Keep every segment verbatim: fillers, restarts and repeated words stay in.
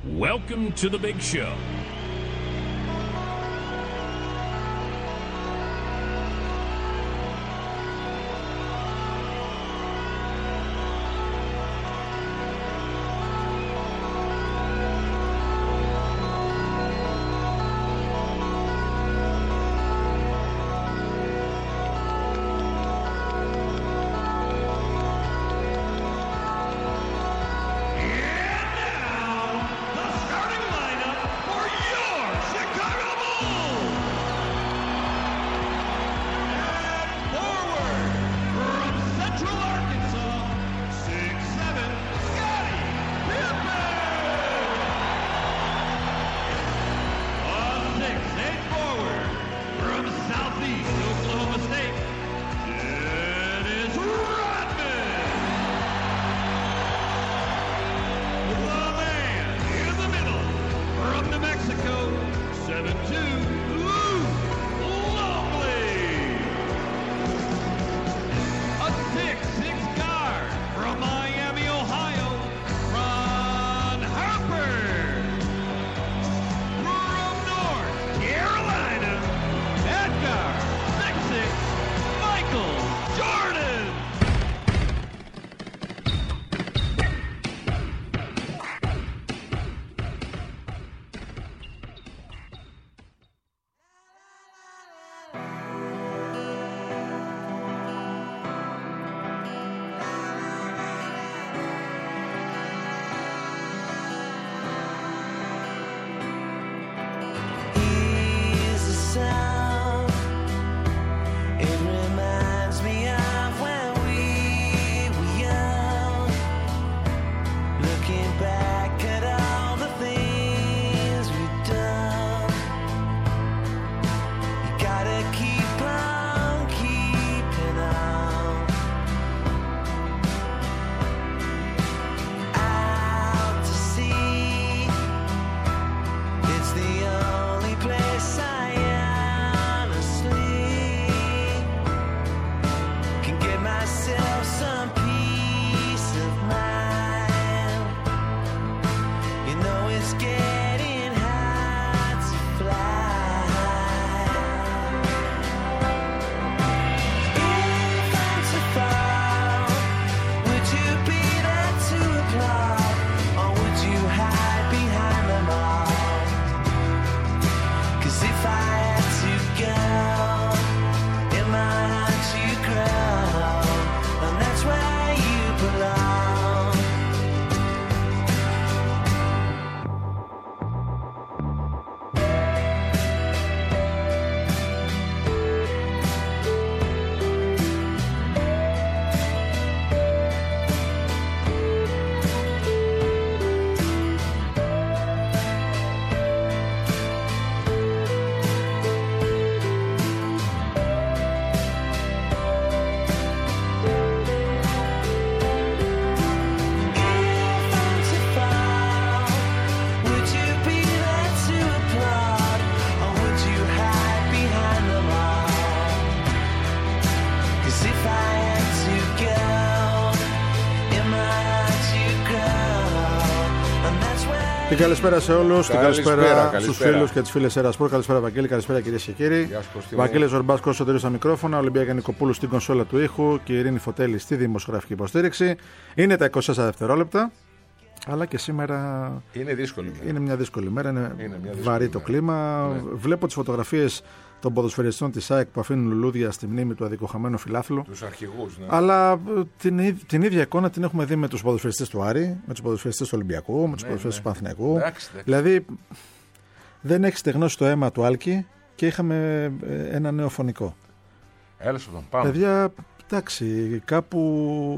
Welcome to the big show. Και καλησπέρα σε όλους. Και καλησπέρα, καλησπέρα στους φίλους και τις φίλες Ερασπορ. Καλησπέρα, Βαγγέλη. Καλησπέρα, κυρίες και κύριοι. Βαγγέλης Ζορμπάσκος, Σωτήρης στα μικρόφωνα. Ολυμπιακή Νικοπούλου στην κονσόλα του ήχου και η Ειρήνη Φωτέλη στη δημοσιογραφική υποστήριξη. Είναι τα είκοσι τέσσερα δευτερόλεπτα. Αλλά και σήμερα είναι δύσκολη μέρα. Είναι μια δύσκολη μέρα. Είναι, είναι μια δύσκολη βαρύ μέρα. Το κλίμα. Ναι. Βλέπω τις φωτογραφίες των ποδοσφαιριστών της ΑΕΚ που αφήνουν λουλούδια στη μνήμη του αδικοχαμένου φιλάθλου. Τους αρχηγούς, ναι. Αλλά την, την ίδια εικόνα την έχουμε δει με τους ποδοσφαιριστές του Άρη, με τους ποδοσφαιριστές του Ολυμπιακού, με τους ναι, ποδοσφαιριστές ναι. του Παναθηναϊκού. Εντάξει, εντάξει. Δηλαδή δεν έχει στεγνώσει το αίμα του Άλκη και είχαμε ένα νέο φωνικό. Έλα σου τον πάμε. Παιδιά, εντάξει, κάπου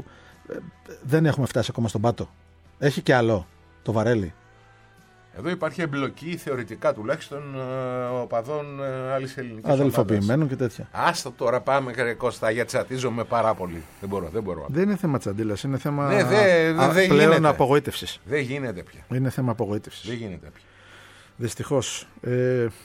δεν έχουμε φτάσει ακόμα στον πάτο. Έχει και άλλο το Βαρέλι. Εδώ υπάρχει εμπλοκή θεωρητικά τουλάχιστον οπαδών άλλης ελληνικής ομάδας. Αδελφοποιημένων και τέτοια. Άστα τώρα πάμε, κύριε Κώστα, γιατί τσατίζομαι πάρα πολύ. Δεν μπορώ, δεν μπορώ. Δεν είναι θέμα τσαντίλας, είναι θέμα ναι, δε, δε, α, δε πλέον απογοήτευσης. Δεν γίνεται πια. Είναι θέμα απογοήτευσης. Δεν γίνεται πια. Δυστυχώς. Ε,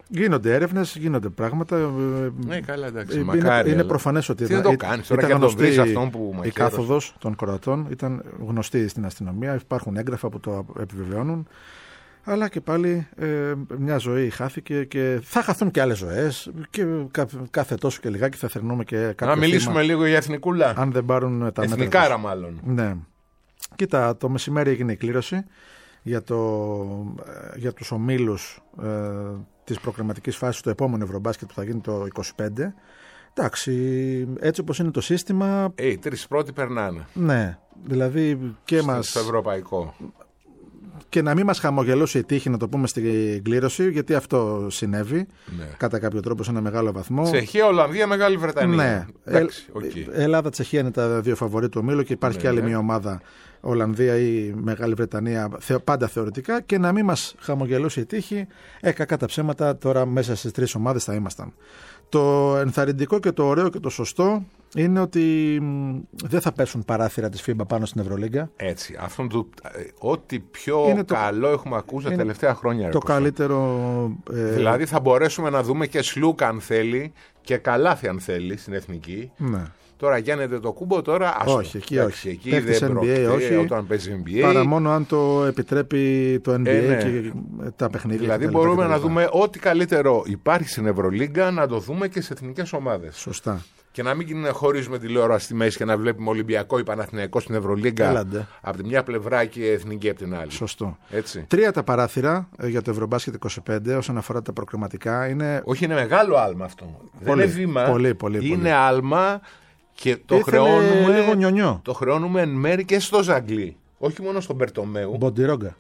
Γίνονται έρευνες, γίνονται πράγματα. Ναι, καλά, εντάξει. Είναι, μακάρι, είναι αλλά... προφανές ότι τι δεν το κάνεις τώρα ήταν και τον βρεις γνωστή αυτόν που η κάθοδος των Κροατών, ήταν γνωστή στην αστυνομία, υπάρχουν έγγραφα που το επιβεβαιώνουν. Αλλά και πάλι ε, μια ζωή χάθηκε και θα χαθούν και άλλες ζωές και κάθε τόσο και λιγάκι θα θερνούμε και κάποιο Να μιλήσουμε θύμα, λίγο για εθνικούλα. Αν δεν πάρουν τα εθνικάρα μάλλον. Ναι. Κοίτα, το μεσημέρι έγινε η κλήρωση για, το, για τους ομίλους ε, της προκριματικής φάσης του επόμενου Ευρωμπάσκετ που θα γίνει το είκοσι πέντε. Εντάξει, έτσι όπως είναι το σύστημα... Ε, οι τρεις πρώτοι περνάνε. Ναι, δηλαδή και στο, μας... Στο ευρωπαϊκό. Και να μην μας χαμογελώσει η τύχη, να το πούμε στην κλήρωση, γιατί αυτό συνέβη Ναι. κατά κάποιο τρόπο σε ένα μεγάλο βαθμό. Τσεχία, Ολλανδία, Μεγάλη Βρετανία. Ναι. Εντάξει, Ε, okay. Ελλάδα, Τσεχία είναι τα δύο φαβορί του ομίλου και υπάρχει Ναι, και άλλη ναι. μια ομάδα, Ολλανδία ή Μεγάλη Βρετανία, πάντα θεωρητικά. Και να μην μας χαμογελώσει η τύχη, ε, κακά τα ψέματα, τώρα μέσα στις τρεις ομάδες θα ήμασταν. Το ενθαρρυντικό και το ωραίο και το σωστό είναι ότι μ, δεν θα πέσουν παράθυρα της φίμπα πάνω στην Ευρωλίγκα. Έτσι. Αυτό το, ό,τι πιο Είναι το- καλό έχουμε ακούσει τα τελευταία χρόνια. Το ρε, καλύτερο. Ε, Δηλαδή θα μπορέσουμε να δούμε και σλούκα αν θέλει και καλάθι αν θέλει στην εθνική. ναι. Τώρα γιάννεται το κούμπο, τώρα άστο. Όχι, εκεί Εντάξει, όχι. Εκεί Παίχτης δεν N B A πρόκειται, όχι. όταν παίζει N B A. Παρά μόνο αν το επιτρέπει το N B A Ε, ναι. και τα παιχνίδια. Δηλαδή κτλ. μπορούμε κτλ. να δούμε ό,τι καλύτερο υπάρχει στην Ευρωλίγκα να το δούμε και σε εθνικές ομάδες. Σωστά. Και να μην χωρίζουμε τηλεόραση στη μέση και να βλέπουμε Ολυμπιακό ή Παναθηναϊκό στην Ευρωλίγκα Έλαντε. από τη μια πλευρά και εθνική από την άλλη. Σωστό. Έτσι. Τρία τα παράθυρα ε, για το Ευρωμπάσκετ είκοσι πέντε όσον αφορά τα προκριματικά είναι. Όχι, είναι μεγάλο άλμα αυτό. Δεν Πολύ, είναι βήμα. πολύ, πολύ, είναι πολύ. άλμα και το Ήθελε χρεώνουμε. λίγο νιονιό. Το χρεώνουμε εν μέρη και στο Ζαγκλί. Όχι μόνο στον Μπερτομέου. Μποντιρόγκα.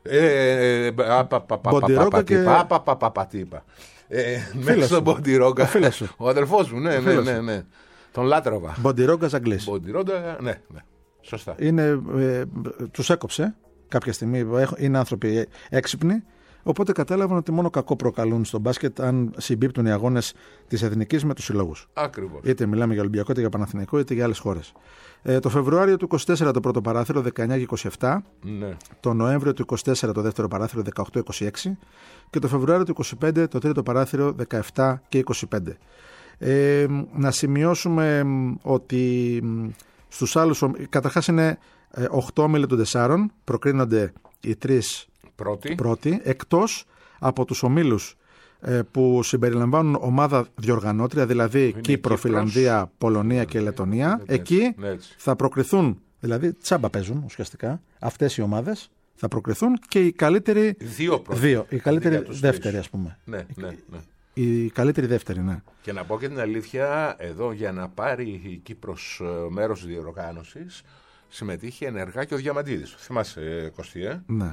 Μποντιρόγκα και... Τι είπα. Μέσα στον Μποντιρόγκα. Ο αδελφός μου, ναι, ναι, ναι, ναι. Τον λάτρευα. Μποντιρόγκα Ζαγκλής. Μποντιρόγκα, ναι, ναι. Σωστά. Είναι, ε, τους έκοψε κάποια στιγμή. Είναι άνθρωποι έξυπνοι. Οπότε κατάλαβαν ότι μόνο κακό προκαλούν στο μπάσκετ αν συμπίπτουν οι αγώνες της εθνικής με τους συλλόγους. Ακριβώς. Είτε μιλάμε για Ολυμπιακό, είτε για Παναθηναϊκό, είτε για άλλες χώρες. Ε, το Φεβρουάριο του είκοσι τέσσερα το πρώτο παράθυρο, δεκαεννιά και είκοσι επτά. Ναι. Το Νοέμβριο του είκοσι τέσσερα το δεύτερο παράθυρο, δεκαοκτώ είκοσι έξι. Και το Φεβρουάριο του είκοσι πέντε το τρίτο παράθυρο, δεκαεπτά και είκοσι πέντε. Ε, να σημειώσουμε ότι στους άλλους, καταρχάς είναι οκτώ όμιλοι των τεσσάρων, προκρίνονται οι τρεις Πρώτη. πρώτοι, εκτός από τους ομίλους ε, που συμπεριλαμβάνουν ομάδα διοργανώτρια, δηλαδή Κύπρο, Κύπρος, Φιλανδία, Πολωνία και Λετωνία. Έτσι, Εκεί έτσι. θα προκριθούν, δηλαδή τσάμπα παίζουν ουσιαστικά, αυτές οι ομάδες θα προκριθούν και οι καλύτεροι Δύο πρώτοι. δύο, οι καλύτεροι για τους δεύτεροι τρεις. ας πούμε. Ναι, ναι, ναι. Οι καλύτεροι δεύτεροι, ναι. Και να πω και την αλήθεια, εδώ για να πάρει η Κύπρος ε, μέρος της διοργάνωσης συμμετείχε ενεργά και ο Διαμαντίδης. Θυμάσαι, Κωστή, ε? Ναι.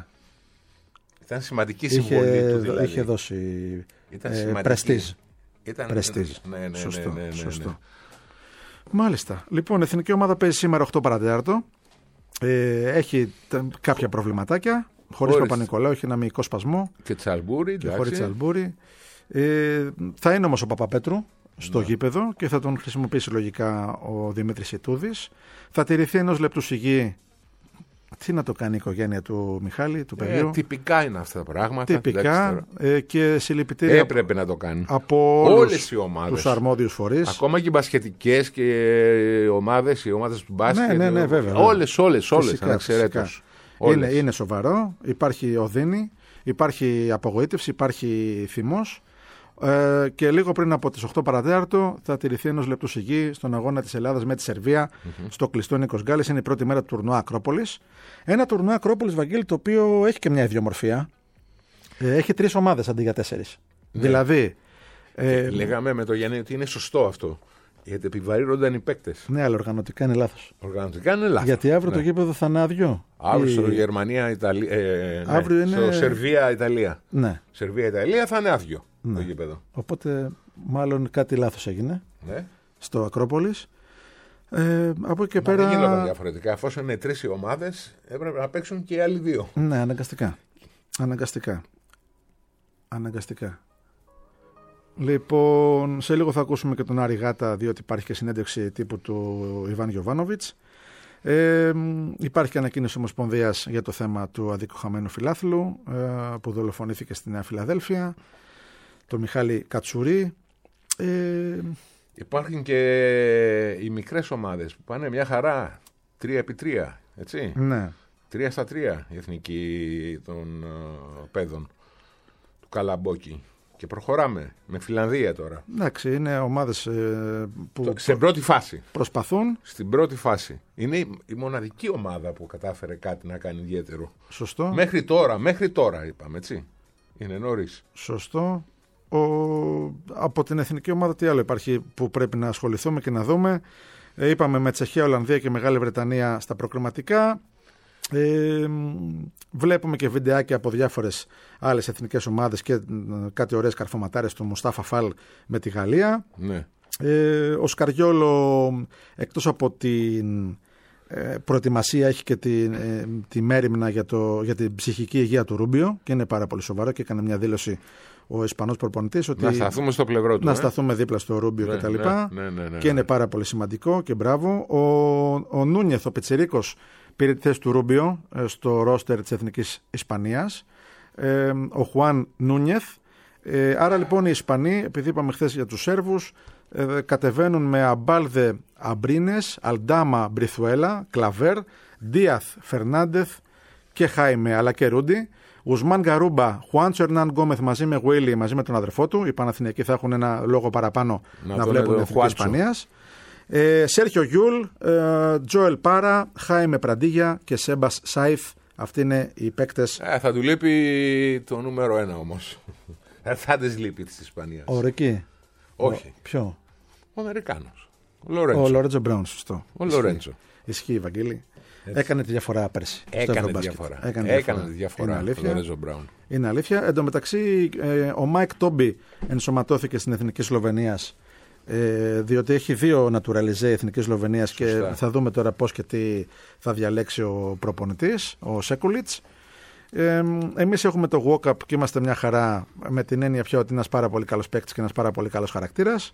Ήταν σημαντική συμβολή Είχε, του δηλαδή. είχε δώσει Ήταν ε, σημαντική. πρεστίζ. Ήταν Πρεστίζ. Ναι, ναι, ναι, σωστό, ναι, ναι, ναι. σωστό. Μάλιστα. Λοιπόν, η εθνική ομάδα παίζει σήμερα οκτώ παρατέταρτο. Ε, έχει τ, κάποια προβληματάκια. Χωρίς Παπα-Νικολάου, έχει ένα μυϊκό σπασμό. Και Τσαλμπούρη. Και χωρίς Τσαλμπούρη. Ε, θα είναι όμως ο Παπαπέτρου στο ναι. γήπεδο και θα τον χρησιμοποιήσει λογικά ο Δημήτρης Ιτούδης. Θα τηρηθεί ενός λεπτού σιγή. Τι να το κάνει η οικογένεια του Μιχάλη, του παιδιού. Ε, τυπικά είναι αυτά τα πράγματα. Τυπικά ε, και συλληπιτήρια. Έπρεπε να το κάνει. Από όλες οι ομάδες. Τους αρμόδιους φορείς. Ακόμα και οι μπασκετικές και οι ομάδες, οι ομάδες του μπάσκετ. Ναι, ναι, ναι, βέβαια. Όλες, όλες, όλες. Φυσικά, ανεξαιρέτως. Είναι, είναι σοβαρό. Υπάρχει οδύνη, υπάρχει απογοήτευση, υπάρχει θυμός. Ε, και λίγο πριν από τις οκτώ παρατέταρτο θα τηρηθεί ενός λεπτού σιγή στον αγώνα της Ελλάδας με τη Σερβία mm-hmm. στο κλειστό Νίκος Γκάλης. Είναι η πρώτη μέρα του τουρνουά Ακρόπολης. Ένα τουρνουά Ακρόπολης, Βαγγέλη, το οποίο έχει και μια ιδιομορφία. Ε, έχει τρεις ομάδες αντί για τέσσερις. Ναι. Δηλαδή. Ε, λέγαμε με το Γιάννη ότι είναι σωστό αυτό. Γιατί επιβαρύνονταν οι παίκτες. Ναι, αλλά οργανωτικά είναι λάθος. Οργανωτικά είναι λάθος. Γιατί αύριο ναι. το γήπεδο θα είναι άδειο. Αύριο η... στο Γερμανία, Ιταλία. Ε, ναι. Αύριο είναι... Στο Σερβία, Ιταλία. Ναι. Σερβία, Ιταλία θα είναι άδειο ναι. το γήπεδο. Οπότε μάλλον κάτι λάθος έγινε ναι. στο Ακρόπολης. Ε, από εκεί και Μα πέρα. δεν γίνονταν διαφορετικά. Εφόσον είναι τρεις οι ομάδες, έπρεπε να παίξουν και οι άλλοι δύο. Ναι, αναγκαστικά. Αναγκαστικά. Αναγκαστικά. Λοιπόν, σε λίγο θα ακούσουμε και τον Άρη Γάτα, διότι υπάρχει και συνέντευξη τύπου του Ιβάν Γιοβάνοβιτς. Ε, υπάρχει και ανακοίνωση Ομοσπονδίας για το θέμα του αδίκου χαμένου φιλάθλου ε, που δολοφονήθηκε στη Νέα Φιλαδέλφια. το Μιχάλη Κατσουρί. Ε... Υπάρχουν και οι μικρές ομάδες που πάνε μια χαρά, τρία επί τρία, έτσι. Ναι. Τρία στα τρία η εθνική των uh, παιδών του Καλαμπόκη. Και προχωράμε με Φιλανδία τώρα. Εντάξει, είναι ομάδες ε, που το, σε πρώτη φάση. Προσπαθούν. Στην πρώτη φάση. Είναι η, η μοναδική ομάδα που κατάφερε κάτι να κάνει ιδιαίτερο. Σωστό. Μέχρι τώρα, μέχρι τώρα είπαμε, έτσι. Είναι νωρίς. Σωστό. Ο, από την εθνική ομάδα τι άλλο υπάρχει που πρέπει να ασχοληθούμε και να δούμε. Ε, είπαμε με Τσεχία, Ολλανδία και Μεγάλη Βρετανία στα προκριματικά. Ε, βλέπουμε και βιντεάκια από διάφορες άλλες εθνικές ομάδες και κάτι ωραίες καρφωματάρες του Μουστάφα Φαλ με τη Γαλλία. Ναι. Ε, ο Σκαριόλο, εκτός από την ε, προετοιμασία, έχει και τη, ε, τη μέριμνα για, το, για την ψυχική υγεία του Ρούμπιο και είναι πάρα πολύ σοβαρό και έκανε μια δήλωση ο Ισπανός προπονητής ότι να σταθούμε στο πλευρό του. Να ε? σταθούμε δίπλα στο Ρούμπιο ναι, κτλ. Ναι, ναι, ναι, ναι, και είναι πάρα πολύ σημαντικό και μπράβο. Ο, ο Νούνιεθ, ο Πιτσιρίκος, πήρε τη θέση του Ρούμπιο στο ρόστερ της Εθνικής Ισπανίας. Ε, ο Χουάν Νούνιεθ. Ε, άρα λοιπόν οι Ισπανοί, επειδή είπαμε χθες για τους Σέρβους, ε, κατεβαίνουν με Αμπάλδε Αμπρίνες, Αλντάμα Μπριθουέλα, Κλαβέρ, Ντίαθ Φερνάντεθ και Χάιμε αλλά και Ρούντι. Ουσμάν Γκαρούμπα, Χουάντσο Ερνάν Γκόμεθ μαζί με Γουίλι, μαζί με τον αδερφό του. Οι Παναθηναϊκοί θα έχουν ένα λόγο παραπάνω να, να βλέπουν την Εθνική Ισπανίας. Ε, Σέρχιο Γιούλ, ε, Τζόελ Πάρα, Χάιμε Πραντίγια και Σέμπας Σάιθ. Αυτοί είναι οι παίκτες. Ε, θα του λείπει το νούμερο ένα όμως. Θα της λείπει της Ισπανίας. Ο Ρεκί. Όχι. Ο, ποιο? Ο Αμερικάνος. Ο Λορέντσο. Ο Λορέντζο Μπράουν, σωστό. Ο Λορέντζο. Ισχύει, Ισχύει Βαγγέλη. Έτσι. Έκανε τη διαφορά πέρσι. Έκανε τη διαφορά. Έκανε, Έκανε τη διαφορά. Είναι αλήθεια. Λορέντζο Μπράουν. Είναι αλήθεια. Εν τω μεταξύ, ε, ο Μάικ Τόμπι ενσωματώθηκε στην Εθνική Σλοβενίας. Ε, διότι έχει δύο νατουραλιζέ Εθνικής Σλοβενίας και θα δούμε τώρα πώς και τι θα διαλέξει ο προπονητής, ο Σέκουλιτς. Ε, εμείς έχουμε το walk-up και είμαστε μια χαρά με την έννοια πια ότι είναι ένας πάρα πολύ καλός παίκτης και ένας πάρα πολύ καλός χαρακτήρας.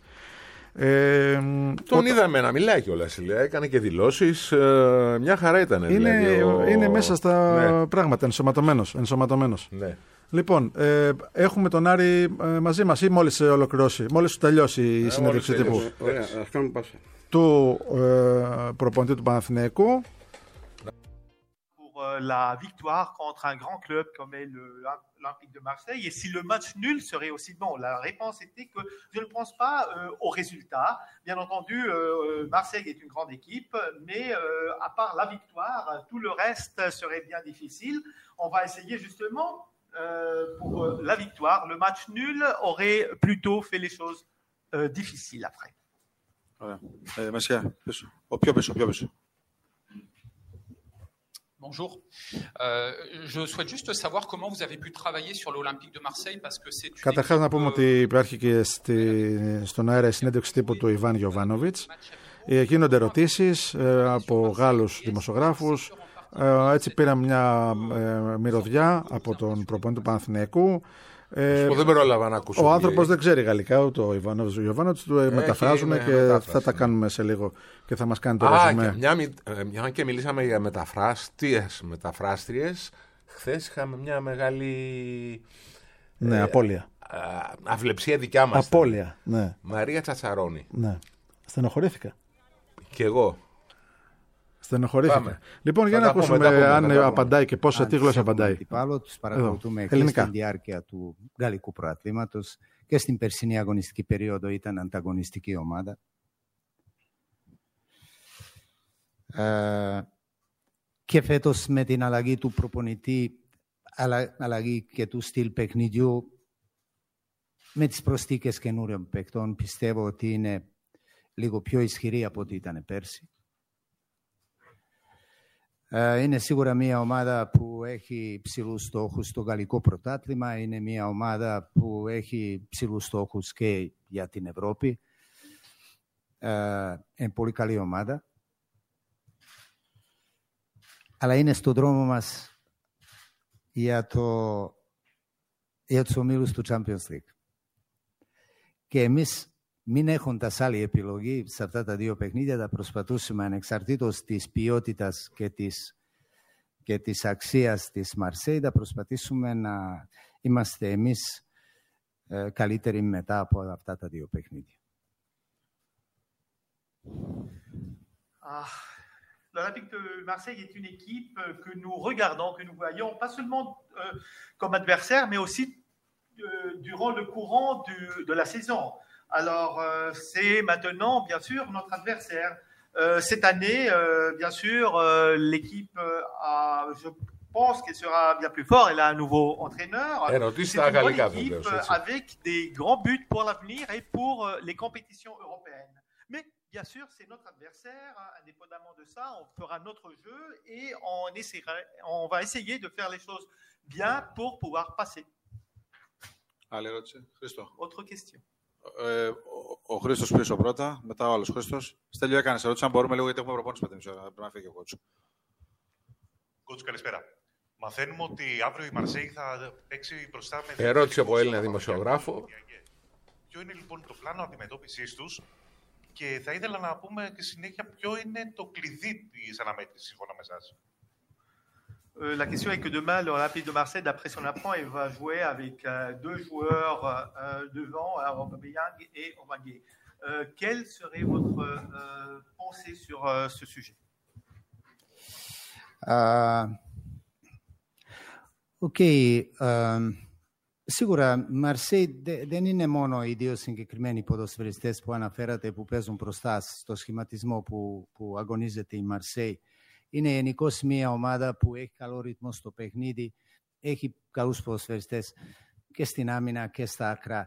Ε, Τον ό, είδαμε να μιλάει κιόλας, έκανε και δηλώσεις, ε, μια χαρά ήταν. Είναι, δηλαδή, ο... είναι μέσα στα ναι. πράγματα, ενσωματωμένος. ενσωματωμένος. Ναι. Λοιπόν, ε, έχουμε τον Άρη ε, μαζί μας ή μόλις ολοκληρώσει, μόλις τελειώσει η συνέντευξη τύπου του ε, προπονητή του Παναθηναϊκού. La victoire contre un grand club comme est l'Olympique de Marseille et si le match nul serait aussi bon. La réponse était que je ne pense pas euh, au résultat. Bien entendu, euh, Marseille est une grande équipe, mais euh, à part la victoire, tout le reste serait bien difficile. On va essayer justement euh, pour la victoire. Le match nul aurait plutôt fait les choses euh, difficiles après. Voilà. Euh, Massia, au πιο πίσω, πιο πίσω. Bonjour. Euh, je souhaite juste savoir comment vous avez pu travailler sur l'Olympique de Marseille parce que c'est. Καταρχάς να πούμε ότι υπάρχει και στη, στον αέρα η συνέντευξη τύπου του Ιβάν Γιοβάνοβιτς. Ε, γίνονται ερωτήσεις ε, από Γάλλους δημοσιογράφους. Ε, έτσι πήρα μια ε, μυρωδιά από τον προπονητή του Παναθηναϊκού. Ε, δεν πρόλαβα να ακούσω. Ο άνθρωπος δεν ξέρει γαλλικά, ούτε ο Ιβάνοβιτς. Ο Ιβάνοβιτς του μεταφράζουμε και μετάφραση, θα τα κάνουμε σε λίγο και θα μας κάνει το ρεζουμέ. Μια, μια και μιλήσαμε για μεταφράστριες, μεταφράστριες, χθες είχαμε μια μεγάλη. Ναι, ε, απώλεια. Α, αυλεψία δικιά μας. Απώλεια, ναι. Μαρία Τσατσαρόνη. Ναι. Στενοχωρήθηκα. Κι εγώ. Στενοχωρήθηκα. Πάμε. Λοιπόν, για να ακούσουμε αν απαντάει και πώς, τι γλώσσα απαντάει. Τους παρακολουθούμε και στην διάρκεια του γαλλικού προαθλήματος και στην περσινή αγωνιστική περίοδο ήταν ανταγωνιστική ομάδα. Ε, και φέτος με την αλλαγή του προπονητή, αλλαγή και του στυλ παιχνιδιού, με τις προσθήκες καινούριων παικτών, πιστεύω ότι είναι λίγο πιο ισχυρή από ό,τι ήταν πέρσι. Είναι σίγουρα μια ομάδα που έχει ψηλούς στόχους στο γαλλικό πρωτάθλημα. Είναι μια ομάδα που έχει ψηλούς στόχους και για την Ευρώπη. Είναι πολύ καλή ομάδα. Αλλά είναι στον δρόμο μας για, το, για τους ομίλους του Champions League. Και εμείς, μην έχοντας άλλη επιλογή σε αυτά τα δύο παιχνίδια, θα προσπαθούσαμε ανεξαρτήτως της ποιότητας και της, και της αξίας της Μαρσέη, θα προσπαθήσουμε να είμαστε εμείς ε, καλύτεροι μετά από αυτά τα δύο παιχνίδια. Ah, l'Olympique de Marseille est une équipe que nous regardons, que nous voyons, pas seulement euh, comme adversaire, mais aussi euh, durant le courant du, de la saison. Alors, euh, c'est maintenant, bien sûr, notre adversaire. Euh, cette année, euh, bien sûr, euh, l'équipe a, je pense qu'elle sera bien plus forte. Elle a un nouveau entraîneur. C'est une bonne équipe avec des grands buts pour l'avenir et pour euh, les compétitions européennes. Mais bien sûr, c'est notre adversaire. Indépendamment de ça, on fera notre jeu et on, essaiera, on va essayer de faire les choses bien pour pouvoir passer. Άλλη ερώτηση, Χρήστο. Autre question. Ε, ο, ο Χρήστος πίσω πρώτα, μετά ο άλλος Χρήστος. Στέλιο, έκανες ερώτηση, αν μπορούμε λίγο, γιατί έχουμε προπόνηση πέντε μισή ώρα. Πρέπει να φύγει ο κότσου. Κότσου, καλησπέρα. Μαθαίνουμε ότι αύριο η Μαρσέη θα παίξει μπροστά με... Ερώτηση από Έλληνα δημοσιογράφο. Ποιο είναι λοιπόν το πλάνο αντιμετώπισης τους και θα ήθελα να πούμε και συνέχεια ποιο είναι το κλειδί της αναμέτρησης σύμφωνα με εσάς. Euh, la question est que demain, l'Olympique de Marseille, d'après ce qu'on apprend, il va jouer avec euh, deux joueurs euh, devant, Aubameyang et Obangué. Euh, quelle serait votre euh, pensée sur euh, ce sujet? uh, Οκ. Okay, uh, σίγουρα, Μαρσέη δεν είναι μόνο οι δύο συγκεκριμένοι ποδοσφαιριστές που αναφέρατε που παίζουν μπροστά στο σχηματισμό που, που αγωνίζεται η Μαρσέη. Είναι γενικώς μια ομάδα που έχει καλό ρυθμό στο παιχνίδι, έχει καλούς ποδοσφαιριστές και στην άμυνα και στα άκρα.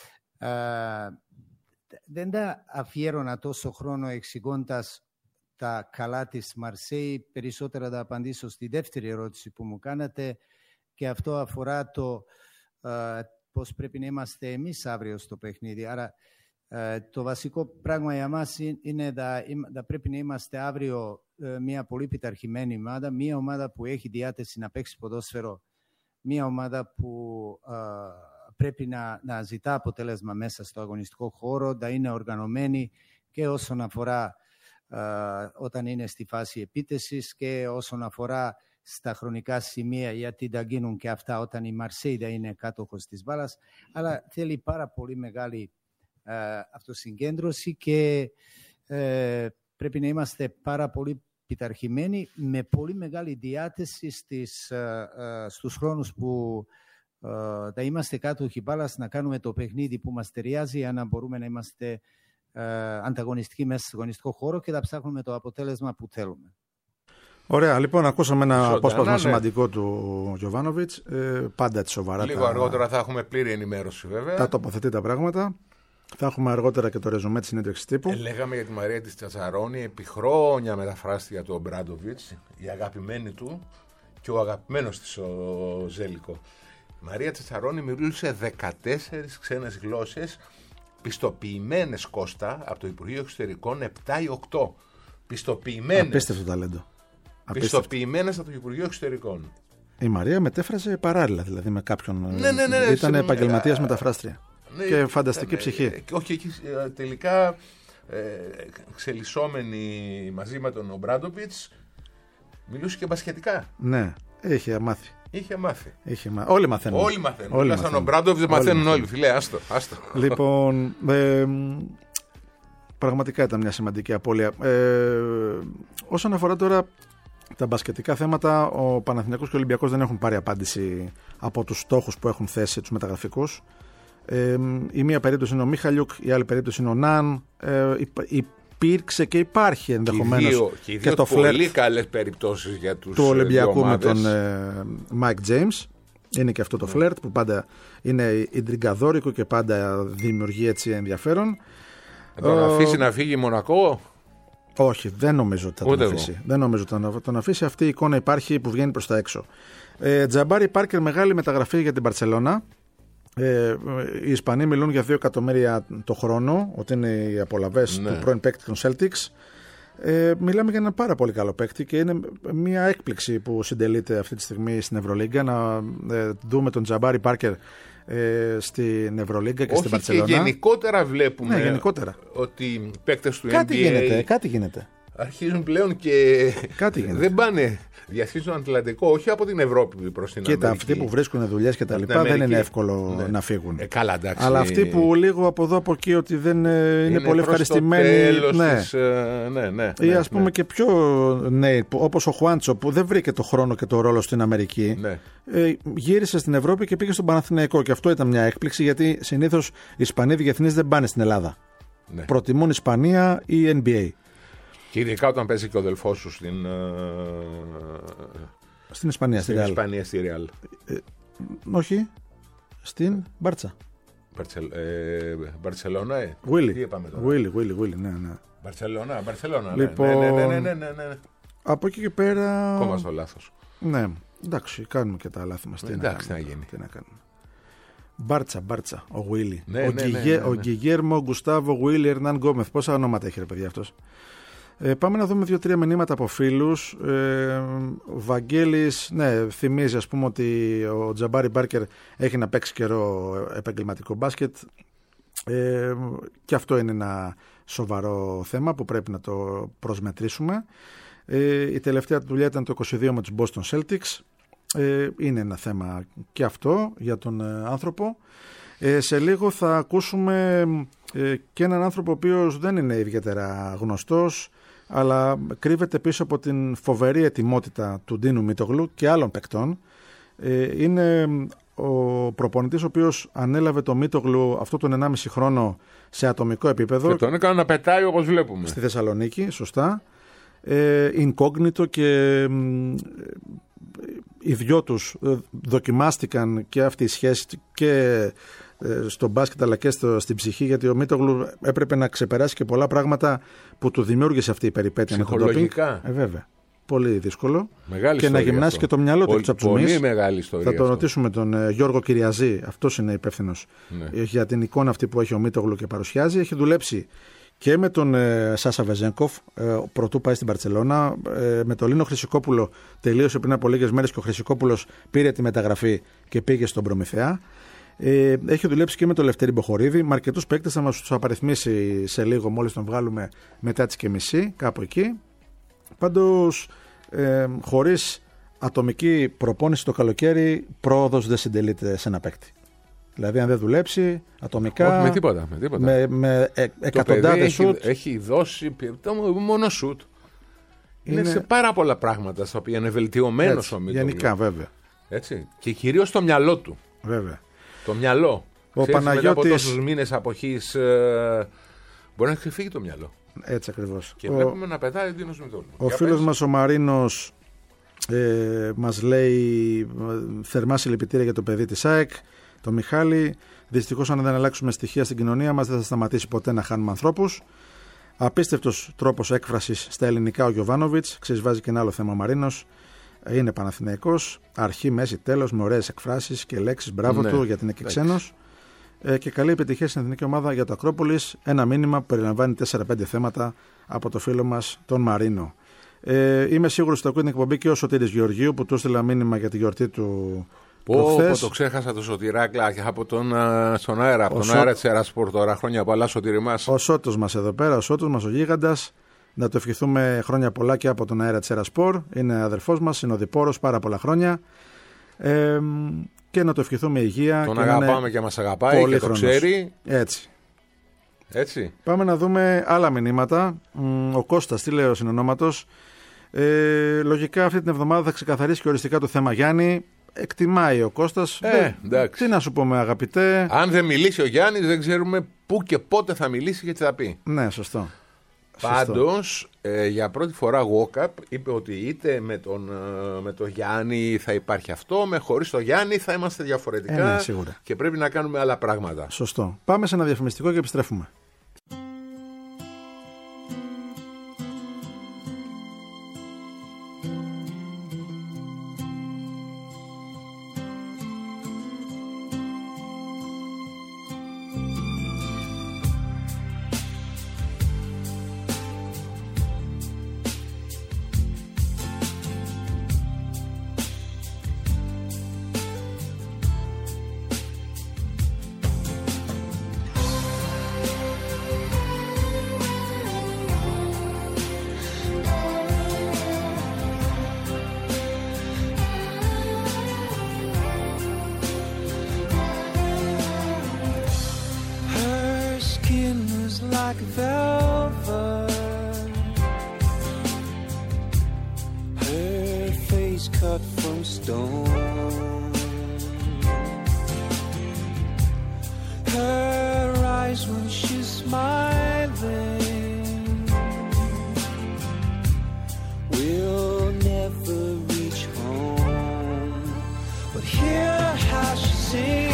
Uh, δεν τα αφιέρωνα τόσο χρόνο εξηγώντας τα καλά της Μαρσέη, περισσότερα θα απαντήσω στη δεύτερη ερώτηση που μου κάνατε και αυτό αφορά το uh, πώς πρέπει να είμαστε εμείς αύριο στο παιχνίδι. Άρα uh, το βασικό πράγμα για μας είναι να πρέπει να είμαστε αύριο uh, μια πολύ πειθαρχημένη ομάδα, μια ομάδα που έχει διάθεση να παίξει ποδόσφαιρο, μια ομάδα που uh, πρέπει να, να ζητά αποτέλεσμα μέσα στο αγωνιστικό χώρο, να είναι οργανωμένη και όσον αφορά uh, όταν είναι στη φάση επίθεσης και όσον αφορά στα χρονικά σημεία, γιατί θα γίνουν και αυτά όταν η Μαρσέη θα είναι κάτοχος της μπάλας, αλλά θέλει πάρα πολύ μεγάλη uh, αυτοσυγκέντρωση και uh, πρέπει να είμαστε πάρα πολύ πειθαρχημένοι με πολύ μεγάλη διάθεση στις, uh, uh, στους χρόνους που uh, θα είμαστε κάτοχοι μπάλας, να κάνουμε το παιχνίδι που μας ταιριάζει για να μπορούμε να είμαστε uh, ανταγωνιστικοί μέσα στο αγωνιστικό χώρο και θα ψάχνουμε το αποτέλεσμα που θέλουμε. Ωραία, λοιπόν, ακούσαμε ένα απόσπασμα ναι, σημαντικό του Γιοβάνοβιτς. Ε, πάντα τη σοβαρά. Λίγο τα... αργότερα θα έχουμε πλήρη ενημέρωση, βέβαια. Τα τοποθετεί τα πράγματα. Θα έχουμε αργότερα και το ρεζουμέ της συνέντευξης τύπου. Ε, λέγαμε για τη Μαρία της Τσατσαρόνη, επί χρόνια μεταφράστηκε για τον Μπράντοβιτς, η αγαπημένη του και ο αγαπημένος της ο Ζέλικο. Η Μαρία Τσατσαρόνη μιλούσε δεκατέσσερις ξένες γλώσσες, πιστοποιημένες, Κώστα, από το Υπουργείο Εξωτερικών επτά ή οκτώ. Πιστοποιημένες. Απίστευτο ταλέντο. Πιστοποιημένες από το Υπουργείο Εξωτερικών. Η Μαρία μετέφρασε παράλληλα, δηλαδή με κάποιον. Ναι, ναι, ναι, ναι, ήταν επαγγελματίας μεταφράστρια. Ναι, και φανταστική ναι, ψυχή. Και όχι, τελικά ε, εξελισσόμενη μαζί με τον Ομπράντοβιτς, μιλούσε και μπασχετικά. Ναι, είχε μάθει. Είχε μάθει. Είχε μάθει. Όλοι μαθαίνουν. Όλοι μαθαίνουν. Όλοι μαθαίνουν. Ο Ομπράντοβιτς μαθαίνουν όλοι, φίλε. Άστο, άστο. Λοιπόν. Ε, πραγματικά ήταν μια σημαντική απώλεια. Ε, όσον αφορά τώρα τα μπασκετικά θέματα, ο Παναθηναϊκός και ο Ολυμπιακός δεν έχουν πάρει απάντηση από τους στόχους που έχουν θέσει τους μεταγραφικούς. Ε, η μία περίπτωση είναι ο Μίχαλιουκ, η άλλη περίπτωση είναι ο Ναν. Ε, υπήρξε και υπάρχει ενδεχομένως και, και, και το φλερτ πολύ καλές περιπτώσεις για τους του Ολυμπιακού με τον Μάικ Τζέιμς. Είναι και αυτό το φλερτ που πάντα είναι ιντριγκαδόρικο και πάντα δημιουργεί έτσι ενδιαφέρον. Θα τον αφήσει να φύγει Μονακό? Όχι, δεν νομίζω ότι θα τον αφήσει. Δεν νομίζω ότι θα τον αφήσει. Αυτή η εικόνα υπάρχει που βγαίνει προς τα έξω. Ε, Τζαμπάρι Πάρκερ, μεγάλη μεταγραφή για την Μπαρτσελώνα. Ε, οι Ισπανοί μιλούν για δύο εκατομμύρια το χρόνο, ότι είναι οι απολαβές ναι. του πρώην παίκτη των Celtics. Ε, μιλάμε για έναν πάρα πολύ καλό παίκτη και είναι μια έκπληξη που συντελείται αυτή τη στιγμή στην Ευρωλίγκα να ε, δούμε τον Τζαμπάρι Πάρκερ ε, στην Ευρωλίγκα και όχι στην Μπαρτσελώνα. Και γενικότερα βλέπουμε ναι, γενικότερα. ότι οι παίκτες του κάτι N B A γίνεται, κάτι γίνεται. αρχίζουν πλέον και Κάτι δεν πάνε. Διασχίζουν τον Ατλαντικό, όχι από την Ευρώπη προς την Αμερική. Κοίτα, αυτοί που βρίσκουν δουλειές και τα λοιπά δεν είναι εύκολο ναι. να φύγουν. Ε, καλά, εντάξει. Αλλά αυτοί που λίγο από εδώ από εκεί ότι δεν είναι, είναι πολύ ευχαριστημένοι. Ναι. Της, ε, ναι, ναι, ή ναι, ας πούμε ναι. και πιο νέοι, όπως ο Χουάντσο που δεν βρήκε το χρόνο και το ρόλο στην Αμερική. Ναι. Ε, γύρισε στην Ευρώπη και πήγε στον Παναθηναϊκό. Και αυτό ήταν μια έκπληξη γιατί συνήθως οι Ισπανοί διεθνείς δεν πάνε στην Ελλάδα. Ναι. Προτιμούν Ισπανία ή N B A. Και ειδικά όταν παίζει και ο αδελφός σου στην. Στην Ισπανία, στην στη Real. Ισπανία, στη Real. Ε, όχι, στην Μπάρτσα. Μπαρτσελώνα, ε. Βίλι. Τι είπαμε τώρα. Βίλι, Βίλι, Βίλι, ναι, ναι. Μπαρτσελώνα, Μπαρτσελώνα. Λοιπόν, ναι, ναι, ναι, ναι, ναι, ναι. Από εκεί και πέρα. Ακόμα στο λάθος. Ναι, εντάξει, κάνουμε και τα λάθη μας. Τι εντάξει, να, να γίνει. Τι να κάνουμε. Μπάρτσα, Μπάρτσα, ο Βίλι. Ναι, ο, ναι, Γκυγε, ναι, ναι, ναι. ο Γκυγέρμο Γκουστάβο Βίλι Ερνάν Γκόμεθ. Πόσα ονόματα έχει, ρε παιδιά, αυτός. Ε, πάμε να δούμε δύο-τρία μηνύματα από φίλους. Ε, Βαγγέλης, ναι, θυμίζει ας πούμε ότι ο Τζαμπάρι Μπάρκερ έχει να παίξει καιρό επαγγελματικό μπάσκετ. Ε, και αυτό είναι ένα σοβαρό θέμα που πρέπει να το προσμετρήσουμε. Ε, η τελευταία δουλειά ήταν το είκοσι δύο με τους Boston Celtics. Ε, είναι ένα θέμα και αυτό για τον ε, άνθρωπο. Ε, σε λίγο θα ακούσουμε ε, και έναν άνθρωπο ο οποίος δεν είναι ιδιαίτερα γνωστός, αλλά κρύβεται πίσω από την φοβερή ετοιμότητα του Ντίνου Μίτογλου και άλλων παικτών. Ε, είναι ο προπονητής ο οποίος ανέλαβε το Μίτογλου αυτό τον ενάμιση χρόνο σε ατομικό επίπεδο. Και τον έκανε να πετάει όπως βλέπουμε. Στη Θεσσαλονίκη, σωστά. Ε, incognito και ε, οι δυο τους δοκιμάστηκαν και αυτή η σχέση και στο μπάσκετ αλλά και στο, στην ψυχή, γιατί ο Μίτογλου έπρεπε να ξεπεράσει και πολλά πράγματα που του δημιούργησε αυτή η περιπέτεια με τον ντόπινγκ. Ε, βέβαια. Πολύ δύσκολο. Μεγάλη και να γυμνάσει αυτό. Και το μυαλό του από του Πολύ μεγάλη ιστορία. Θα τον ρωτήσουμε τον ε, Γιώργο Κυριαζή, αυτός είναι υπεύθυνος ναι. για την εικόνα αυτή που έχει ο Μίτογλου και παρουσιάζει. Έχει δουλέψει και με τον ε, Σάσα Βεζένκοφ, ε, πρωτού πάει στην Μπαρτσελώνα. Ε, με τον Λίνο Χρυσικόπουλο τελείωσε πριν από λίγες μέρες και ο Χρυσικόπουλος πήρε τη μεταγραφή και πήγε στον Προμηθέα. Ε, έχει δουλέψει και με τον Λευτέρη Μποχορίδη. Με αρκετούς παίκτες θα μας τους απαριθμίσει σε λίγο, μόλις τον βγάλουμε μετά τις και μισή, κάπου εκεί. Πάντως, ε, χωρίς ατομική προπόνηση το καλοκαίρι, πρόοδος δεν συντελείται σε ένα παίκτη. Δηλαδή, αν δεν δουλέψει ατομικά. Όχι, με τίποτα. Με, τίποτα. με, με ε, εκατοντάδες σουτ. Έχει, έχει δώσει μόνο σουτ. Είναι... είναι σε πάρα πολλά πράγματα στα οποία είναι βελτιωμένος ο Μίτογλου. Γενικά, βέβαια. Έτσι. Και κυρίως το μυαλό του. Βέβαια. Το μυαλό. Ο Ξέρεις, Παναγιώτης... μετά από τόσους μήνες αποχής ε, μπορεί να έχει φύγει το μυαλό. Έτσι ακριβώς. Και ο... βλέπουμε να πετάει ο Ντίνος Μητόγλου. Ο φίλος πες. μας ο Μαρίνος ε, μας λέει θερμά συλληπιτήρια για το παιδί της ΑΕΚ, το Μιχάλη. Δυστυχώς αν δεν αλλάξουμε στοιχεία στην κοινωνία μας δεν θα σταματήσει ποτέ να χάνουμε ανθρώπους. Απίστευτος τρόπος έκφρασης στα ελληνικά ο Γιοβάνοβιτς. Ξεσβάζει και ένα άλλο θέμα ο Μαρίνος. Είναι Παναθηναϊκός, αρχή, μέση, τέλος, με ωραίες εκφράσεις και λέξεις. Μπράβο ναι, του, γιατί είναι και ξένος. Ε, και καλή επιτυχία στην εθνική ομάδα για το Ακρόπολης. Ένα μήνυμα που περιλαμβάνει τέσσερα πέντε θέματα από το φίλο μας τον Μαρίνο. Ε, είμαι σίγουρος ότι θα ακούει την εκπομπή και ο Σωτήρης Γεωργίου που του έστειλα μήνυμα για τη γιορτή του. Πω, πω, το ξέχασα το Σωτηράκλα από τον, στον αέρα, από τον Σω... αέρα της Ερασπορ τώρα. Χρόνια πολλά, Σωτήρη μας. Ο Σώτος μας εδώ πέρα, ο Σώτος μας, ο Γίγαντας. Να το ευχηθούμε χρόνια πολλά και από τον αέρα της Ερασπορ. Είναι αδερφός μας, είναι οδηπόρος πάρα πολλά χρόνια. Ε, και να το ευχηθούμε υγεία. Τον και αγαπάμε είναι και μας αγαπάει και το ξέρει. Έτσι. Έτσι. Πάμε να δούμε άλλα μηνύματα. Ο Κώστας, τι λέει ο συνονόματος. Ε, λογικά αυτή την εβδομάδα θα ξεκαθαρίσει και οριστικά το θέμα Γιάννη. Εκτιμάει ο Κώστας. Ε, εντάξει. Τι να σου πούμε, αγαπητέ. Αν δεν μιλήσει ο Γιάννης, δεν ξέρουμε πού και πότε θα μιλήσει και τι θα πει. Ναι, σωστό. Πάντως, ε, για πρώτη φορά Walkup είπε ότι είτε με τον, ε, με τον Γιάννη θα υπάρχει αυτό, με χωρίς τον Γιάννη θα είμαστε διαφορετικά. Ε, ναι, σίγουρα. Και πρέπει να κάνουμε άλλα πράγματα. Σωστό. Πάμε σε ένα διαφημιστικό και επιστρέφουμε. like velvet. Her face cut from stone. Her eyes when she's smiling will never reach home. But hear how she sings.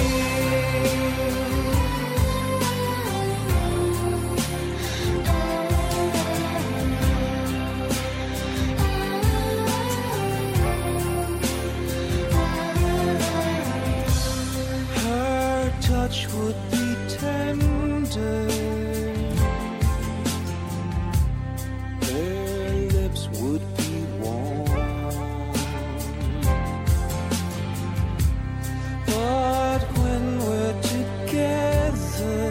Touch would be tender. Her lips would be warm. But when we're together,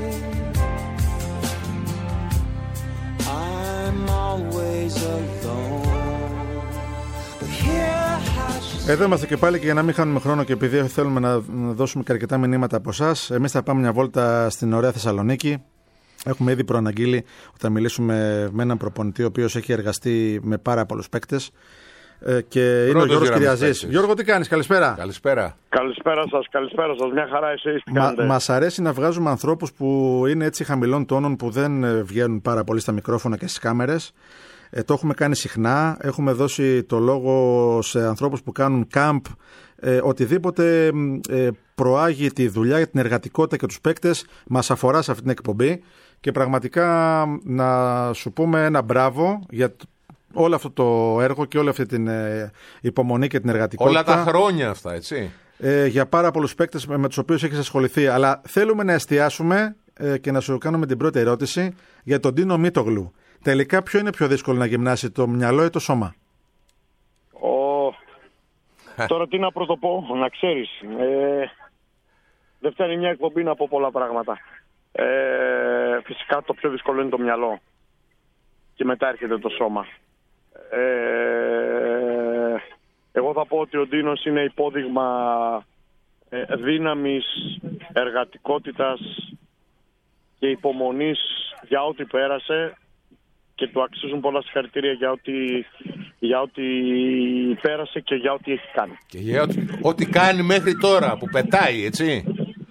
I'm always alone. But here how she. Εδώ είμαστε και πάλι, και για να μην χάνουμε χρόνο και επειδή θέλουμε να δώσουμε και αρκετά μηνύματα από εσάς, εμείς θα πάμε μια βόλτα στην ωραία Θεσσαλονίκη. Έχουμε ήδη προαναγγείλει ότι θα μιλήσουμε με έναν προπονητή ο οποίος έχει εργαστεί με πάρα πολλούς παίκτες και είναι Πρώτος ο Γιώργος Κυριαζής. Γιώργο, τι κάνεις? Καλησπέρα. Καλησπέρα. Καλησπέρα σας, καλησπέρα σας. Μια χαρά εσείς τι κάνετε? Μα, μας αρέσει να βγάζουμε ανθρώπους που είναι έτσι χαμηλών τόνων, που δεν βγαίνουν πάρα πολύ στα μικρόφωνα και στις κάμερες. Ε, το έχουμε κάνει συχνά, έχουμε δώσει το λόγο σε ανθρώπους που κάνουν κάμπ, ε, οτιδήποτε ε, προάγει τη δουλειά για την εργατικότητα και τους παίκτες μας αφορά σε αυτή την εκπομπή, και πραγματικά να σου πούμε ένα μπράβο για όλο αυτό το έργο και όλη αυτή την ε, υπομονή και την εργατικότητα. Όλα τα χρόνια αυτά, έτσι. Ε, για πάρα πολλούς παίκτες με τους οποίους έχεις ασχοληθεί, αλλά θέλουμε να εστιάσουμε ε, και να σου κάνουμε την πρώτη ερώτηση για τον Ντίνο Μίτογλου. Τελικά, ποιο είναι πιο δύσκολο να γυμνάσει, το μυαλό ή το σώμα? Ο... Τώρα τι να πρωτοπώ, να ξέρεις. Ε... Δεν φτάνει μια εκπομπή να πω πολλά πράγματα. Ε... Φυσικά το πιο δύσκολο είναι το μυαλό. Και μετά έρχεται το σώμα. Ε... Εγώ θα πω ότι ο Ντίνος είναι υπόδειγμα ε, δύναμης, εργατικότητας και υπομονής για ό,τι πέρασε. Και του αξίζουν πολλά συγχαρητήρια για ό,τι, για ό,τι πέρασε και για ό,τι έχει κάνει. Και για ό,τι, ό,τι κάνει μέχρι τώρα, που πετάει, έτσι.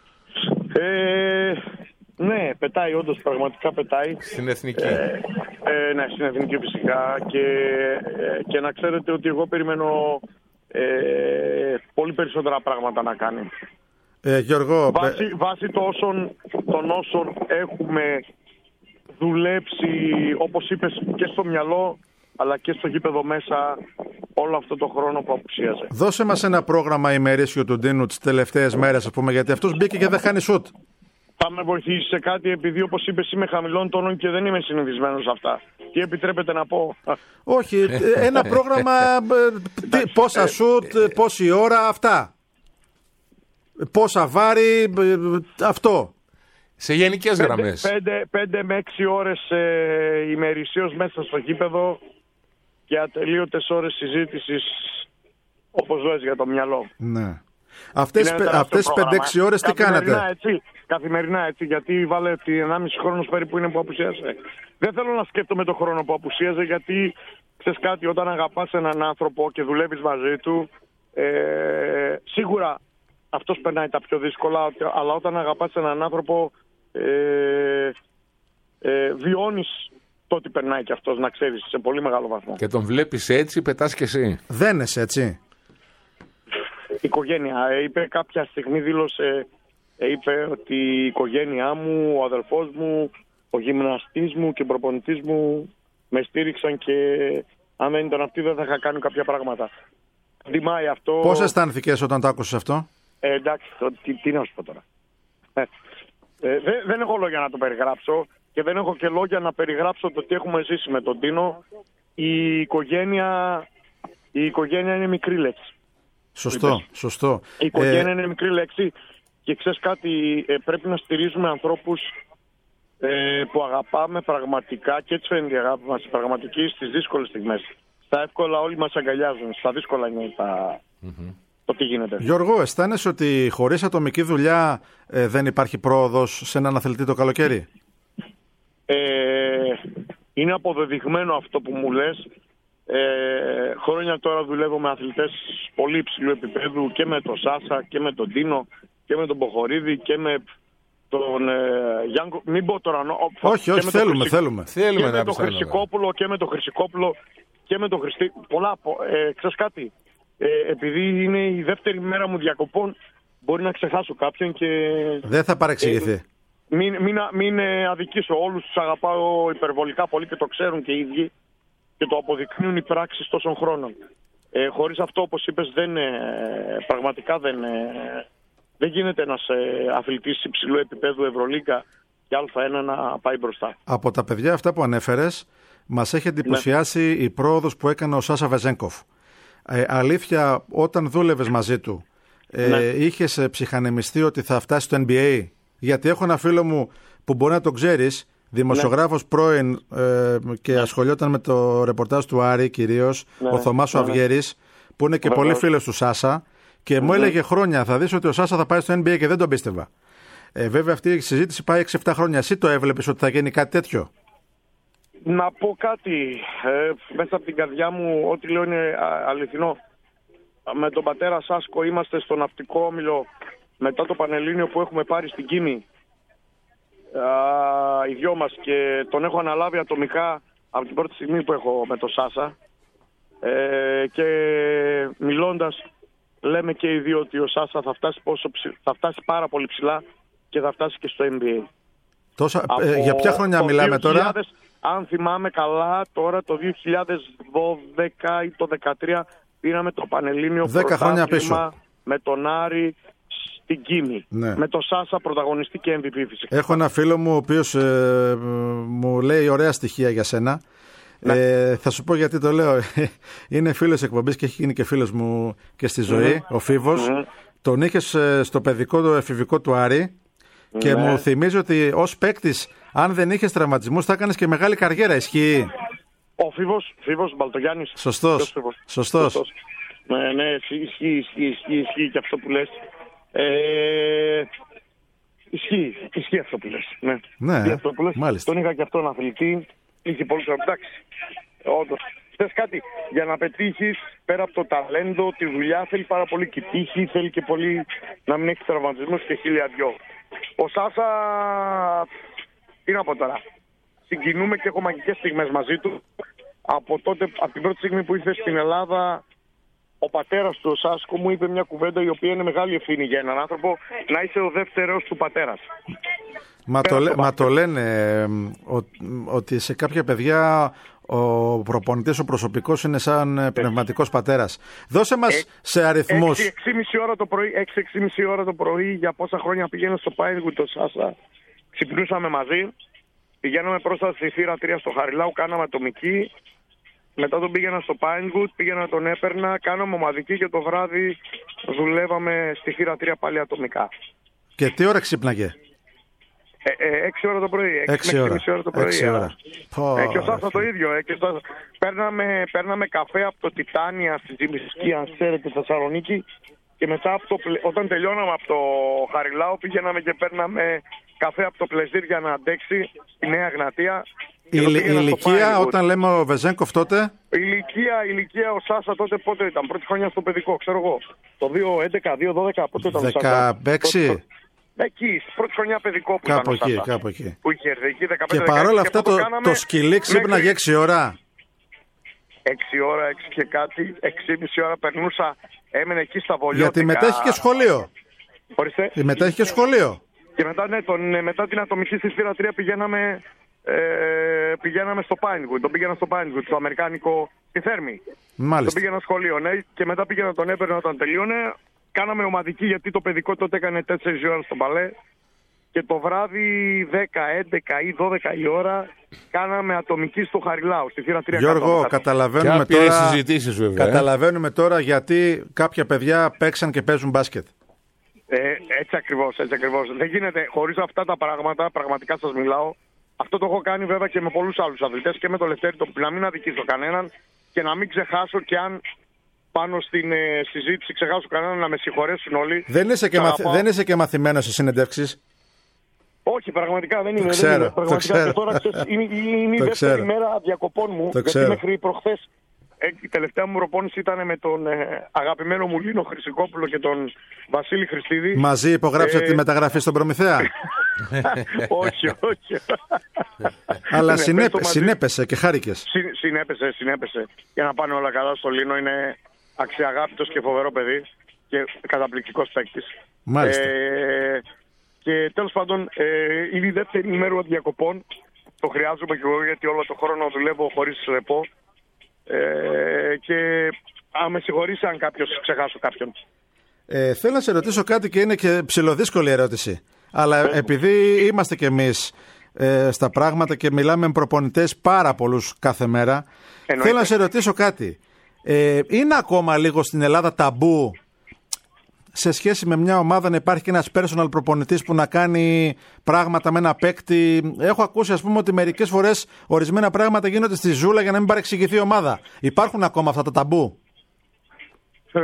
Ε, ναι, πετάει, όντως, πραγματικά πετάει. Στην εθνική. Ε, ε, ναι, στην εθνική φυσικά. Και, ε, και να ξέρετε ότι εγώ περιμένω ε, πολύ περισσότερα πράγματα να κάνει. Ε, Γιώργο, βάσει, πε... βάσει των όσων, των όσων έχουμε δουλέψει, όπως είπες, και στο μυαλό αλλά και στο γήπεδο μέσα όλο αυτό το χρόνο που απουσίαζε. Δώσε μας ένα πρόγραμμα ημερήσιο του Ντίνου τις τελευταίες μέρες, ας πούμε, γιατί αυτός μπήκε και δεν χάνει σουτ. Θα με βοηθήσει σε κάτι, επειδή όπως είπες είμαι χαμηλών τόνων και δεν είμαι συνηθισμένος σε αυτά. Τι επιτρέπετε να πω? Όχι, ένα πρόγραμμα, τι, πόσα σουτ, πόση ώρα, αυτά. Πόσα βάρη, αυτό. Σε γενικές γραμμές. Πέντε με έξι ώρες ε, ημερησίως μέσα στο γήπεδο και ατελείωτες ώρες συζήτησης, όπως λες, για το μυαλό. Ναι. Αυτές, αυτές τις πέντε έξι ώρες τι κάνατε? Έτσι, καθημερινά έτσι, γιατί βάλε την ενάμιση χρόνος περίπου είναι που απουσίασε. Δεν θέλω να σκέφτομαι το χρόνο που απουσίαζε, γιατί ξέρεις κάτι, όταν αγαπάς έναν άνθρωπο και δουλεύεις μαζί του, ε, σίγουρα αυτός περνάει τα πιο δύσκολα, αλλά όταν αγαπάς έναν άνθρωπο ε, ε, βιώνεις το ότι περνάει και αυτός, να ξέρεις, σε πολύ μεγάλο βαθμό. Και τον βλέπεις έτσι, πετάς και εσύ. Δεν είσαι έτσι? Οικογένεια. Ε, είπε κάποια στιγμή, δήλωσε, ε, είπε ότι η οικογένειά μου, ο αδελφός μου, ο γυμναστής μου και ο προπονητής μου με στήριξαν, και αν δεν ήταν αυτοί δεν θα είχα κάνει κάποια πράγματα. Τιμάει αυτό. Πώς αισθάνθηκες όταν το άκουσες αυτό? Ε, εντάξει, το, τι, τι να σου πω τώρα. Ε, ε, δεν, δεν έχω λόγια να το περιγράψω και δεν έχω και λόγια να περιγράψω το τι έχουμε ζήσει με τον Ντίνο. Η οικογένεια, η οικογένεια είναι μικρή λέξη. Σωστό, είπες. σωστό. Η οικογένεια ε... είναι μικρή λέξη και ξέρεις κάτι, ε, πρέπει να στηρίζουμε ανθρώπους ε, που αγαπάμε πραγματικά, και έτσι φαίνεται η αγάπη μας πραγματική στις δύσκολες στιγμές. Στα εύκολα όλοι μας αγκαλιάζουν, στα δύσκολα είναι τα... Mm-hmm. το τι γίνεται. Γιώργο, αισθάνεσαι ότι χωρίς ατομική δουλειά ε, δεν υπάρχει πρόοδος σε έναν αθλητή το καλοκαίρι? Ε, είναι αποδεδειγμένο αυτό που μου λες. Ε, χρόνια τώρα δουλεύω με αθλητές πολύ υψηλού επίπεδου και με τον Σάσα και με τον Τίνο και με τον Ποχορίδη και με τον ε, Γιάνκο. Μην πω τώρα. Ο, όχι, όχι, θέλουμε, Χρυσι... θέλουμε. θέλουμε. Και με τον Χρυσικόπουλο και με τον Χρυσικόπουλο και με τον Χριστί. Πολλά. Ε, ξέρεις κάτι. Ε, επειδή είναι η δεύτερη μέρα μου διακοπών, μπορεί να ξεχάσω κάποιον και. Δεν θα παρεξηγηθεί. Ε, μην, μην, μην αδικήσω. Όλους τους αγαπάω υπερβολικά πολύ και το ξέρουν και οι ίδιοι και το αποδεικνύουν οι πράξεις τόσων χρόνων. Ε, χωρίς αυτό, όπως είπες, δεν, ε, πραγματικά δεν, ε, δεν γίνεται ένας ε, αθλητής υψηλού επίπεδου Ευρωλίγκα και Α1 να πάει μπροστά. Από τα παιδιά αυτά που ανέφερες, μας έχει εντυπωσιάσει ναι. η πρόοδος που έκανε ο Σάσα Βεζένκοφ. Ε, αλήθεια, όταν δούλευες μαζί του, ε, ναι. είχες ψυχανεμιστεί ότι θα φτάσει στο N B A? Γιατί έχω ένα φίλο μου που μπορεί να το ξέρεις, δημοσιογράφος ναι. πρώην ε, και ναι. ασχολιόταν με το ρεπορτάζ του Άρη κυρίως, ναι. ο Θωμάς ναι. Αυγέρης, που είναι και πολύ φίλος του Σάσα, και μου έλεγε χρόνια θα δεις ότι ο Σάσα θα πάει στο N B A και δεν τον πίστευα. Ε, βέβαια αυτή η συζήτηση πάει έξι εφτά χρόνια. Εσύ το έβλεπες ότι θα γίνει κάτι τέτοιο? Να πω κάτι, ε, μέσα από την καρδιά μου ό,τι λέω είναι αληθινό. Με τον πατέρα Σάσκο είμαστε στο ναυτικό όμιλο μετά το Πανελλήνιο που έχουμε πάρει στην Κίνη. Α, οι δυο μας, και τον έχω αναλάβει ατομικά από την πρώτη στιγμή που έχω με τον Σάσα. Ε, και μιλώντας λέμε και οι δύο ότι ο Σάσα θα φτάσει, πόσο ψη, θα φτάσει πάρα πολύ ψηλά και θα φτάσει και στο N B A. Τόσα, ε, για ποια χρόνια μιλάμε δύο χιλιάδες, τώρα? Αν θυμάμαι καλά, τώρα το δύο χιλιάδες δώδεκα ή το δεκατρία πήραμε το Πανελλήνιο δέκα χρόνια πίσω με τον Άρη στην Κίνη. Ναι. Με τον Σάσα πρωταγωνιστή και M V P φυσικά. Έχω ένα φίλο μου ο οποίος ε, μου λέει ωραία στοιχεία για σένα. Ναι. Ε, θα σου πω γιατί το λέω. Είναι φίλος εκπομπής και έχει γίνει και φίλος μου και στη ζωή, mm-hmm. ο Φίβος. Mm-hmm. Τον είχες στο παιδικό του εφηβικό του Άρη και ναι. μου θυμίζει ότι ως παίκτης, αν δεν είχες τραυματισμούς, θα έκανες και μεγάλη καριέρα. Ισχύει? Ο Φίβος, Φίβος Μπαλτογιάννης. Σωστός. Σωστός. Σωστός. Ναι, ναι, ισχύει, ισχύει, ισχύει, ισχύει και αυτό που λες. Ε, ισχύει, ισχύει αυτό που λες. Ναι, ναι αυτό που λες. Μάλιστα. Τον είχα και αυτόν αθλητή. Είχε πολλούς εντάξει. Όντως. Θες κάτι, για να πετύχεις πέρα από το ταλέντο, τη δουλειά, θέλει πάρα πολύ και τύχη, θέλει και πολύ να μην έχει τραυματισμούς και χίλια δυο. Ο Σάσα, τι να πω τώρα, συγκινούμε και έχω μαγικές στιγμές μαζί του. Από τότε, από την πρώτη στιγμή που ήρθε στην Ελλάδα, ο πατέρας του, ο Σάσκο, μου είπε μια κουβέντα η οποία είναι μεγάλη ευθύνη για έναν άνθρωπο, να είσαι ο δεύτερος του πατέρας. Μα το, λέ, μα το λένε ε, ο, ότι σε κάποια παιδιά ο προπονητής, ο προσωπικός είναι σαν πνευματικός πατέρας. Δώσε μας ε, σε αριθμούς. έξι και μισή ώρα το πρωί, έξι και μισή ώρα το πρωί, για πόσα χρόνια πήγαινε στο Πάινγκουτ το Σάσα. Ξυπνούσαμε μαζί, πηγαίναμε προς στη θύρα τρία στο Χαριλάου, κάναμε ατομική. Μετά τον πήγαινα στο Πάινγκουτ, πήγαινα τον έπαιρνα, κάναμε ομαδική και το βράδυ δουλεύαμε στη θύρα τρία πάλι ατομικά. Και τι ώρα ξύπναγε? Ε, ε, έξι ώρα το πρωί. Έξι ώρα. ώρα το πρωί. Έξι ώρα. Ε, και ο Σάσα το ίδιο. Ε, και παίρναμε, παίρναμε καφέ από το Τιτάνια στη Τζιμισκή, αν ξέρετε, Θεσσαλονίκη. Και μετά από το, όταν τελειώναμε από το Χαριλάου, πήγαιναμε και παίρναμε καφέ από το Πλεζίρ για να αντέξει στη Νέα Εγνατία. Η, η ηλικία, όταν λέμε ο Βεζένκοφ τότε. Η ηλικία, η ηλικία ο Σάσα τότε πότε ήταν? Πρώτη χρονιά στο παιδικό, ξέρω εγώ. Το δύο έντεκα, δύο δώδεκα, πότε ήταν? δεκαέξι. Εκεί, πρώτη χρονιά παιδικό που κάπου ήταν. Εκεί, κάπου εκεί. Που είχε έρθει εκεί, δεκαπέντε, και παρόλα αυτά το, το, το σκυλί ξύπναγε έξι ώρα. έξι ώρα, έξι και κάτι, έξι και μισή ώρα περνούσα, έμενε εκεί στα Βολιώτικα. Γιατί μετά έχει και σχολείο. Ορίστε. Μετά έχει και σχολείο. Και μετά, ναι, τον, μετά την ατομική στη Σφύρα τρία πηγαίναμε, ε, πηγαίναμε στο Πάινγκουτ. Τον πήγαινα στο Πάινγκουτ, στο αμερικάνικο, στη Θέρμη. Μάλιστα. Τον πήγαινα σχολείο, ναι, και μετά πήγαινα τον έπαιρνα όταν τελείωνε. Κάναμε ομαδική γιατί το παιδικό τότε έκανε τέσσερις ώρα στο μπαλέ. Και το βράδυ δέκα, έντεκα ή δώδεκα η ώρα κάναμε ατομική στο Χαριλάου, στη θύρα τρία. Γιώργο, καταλαβαίνουμε τώρα, συζητήσεις, βέβαια, καταλαβαίνουμε τώρα γιατί κάποια παιδιά παίξαν και παίζουν μπάσκετ. Ε, έτσι ακριβώς, έτσι ακριβώς. Δεν γίνεται χωρίς αυτά τα πράγματα, πραγματικά σας μιλάω. Αυτό το έχω κάνει βέβαια και με πολλούς άλλους αθλητές και με το Λευτέρη, το, να μην αδικήσω κανέναν και να μην ξεχάσω και αν πάνω στην ε, συζήτηση ξεχάσω κανέναν να με συγχωρέσουν όλοι. Δεν είσαι και, μαθ... Δεν είσαι και μαθημένος σε συνεντεύξεις. Όχι, πραγματικά δεν είναι. Το ξέρω, δεν είναι. Πραγματικά, το ξέρω. Τώρα, ξέρεις, είναι, είναι η δεύτερη μέρα διακοπών μου. Το γιατί ξέρω. μέχρι προχθές ε, η τελευταία μου προπόνηση ήταν με τον ε, αγαπημένο μου Λίνο Χρυσικόπουλο και τον Βασίλη Χριστίδη. Μαζί υπογράψατε Ε, τη μεταγραφή στον Προμηθέα. όχι, όχι. Αλλά Ναι, συνέπε- πες το μαζί. συνέπεσε και χάρηκες. Συ- συνέπεσε, συνέπεσε. Για να πάνε όλα καλά στο Λίνο. Είναι αξιαγάπητος και φοβερό παιδί και καταπληκτικός παίκτης. Μάλιστα. Ε, και τέλος πάντων, ε, είναι η δεύτερη ημέρα διακοπών. Το χρειάζομαι και εγώ γιατί όλο το χρόνο δουλεύω χωρίς ρεπό. Ε, και αν με συγχωρήσει αν κάποιος ξεχάσω κάποιον. Ε, θέλω να σε ρωτήσω κάτι και είναι και ψηλοδύσκολη ερώτηση. Αλλά επειδή είμαστε κι εμείς ε, στα πράγματα και μιλάμε με προπονητές πάρα πολλούς κάθε μέρα, Εννοείται. θέλω να σε ρωτήσω κάτι. Ε, είναι ακόμα λίγο στην Ελλάδα ταμπού σε σχέση με μια ομάδα να υπάρχει και ένας personal προπονητής που να κάνει πράγματα με ένα παίκτη? Έχω ακούσει, ας πούμε, ότι μερικές φορές ορισμένα πράγματα γίνονται στη ζούλα για να μην παρεξηγηθεί η ομάδα. Υπάρχουν ακόμα αυτά τα ταμπού? Ε,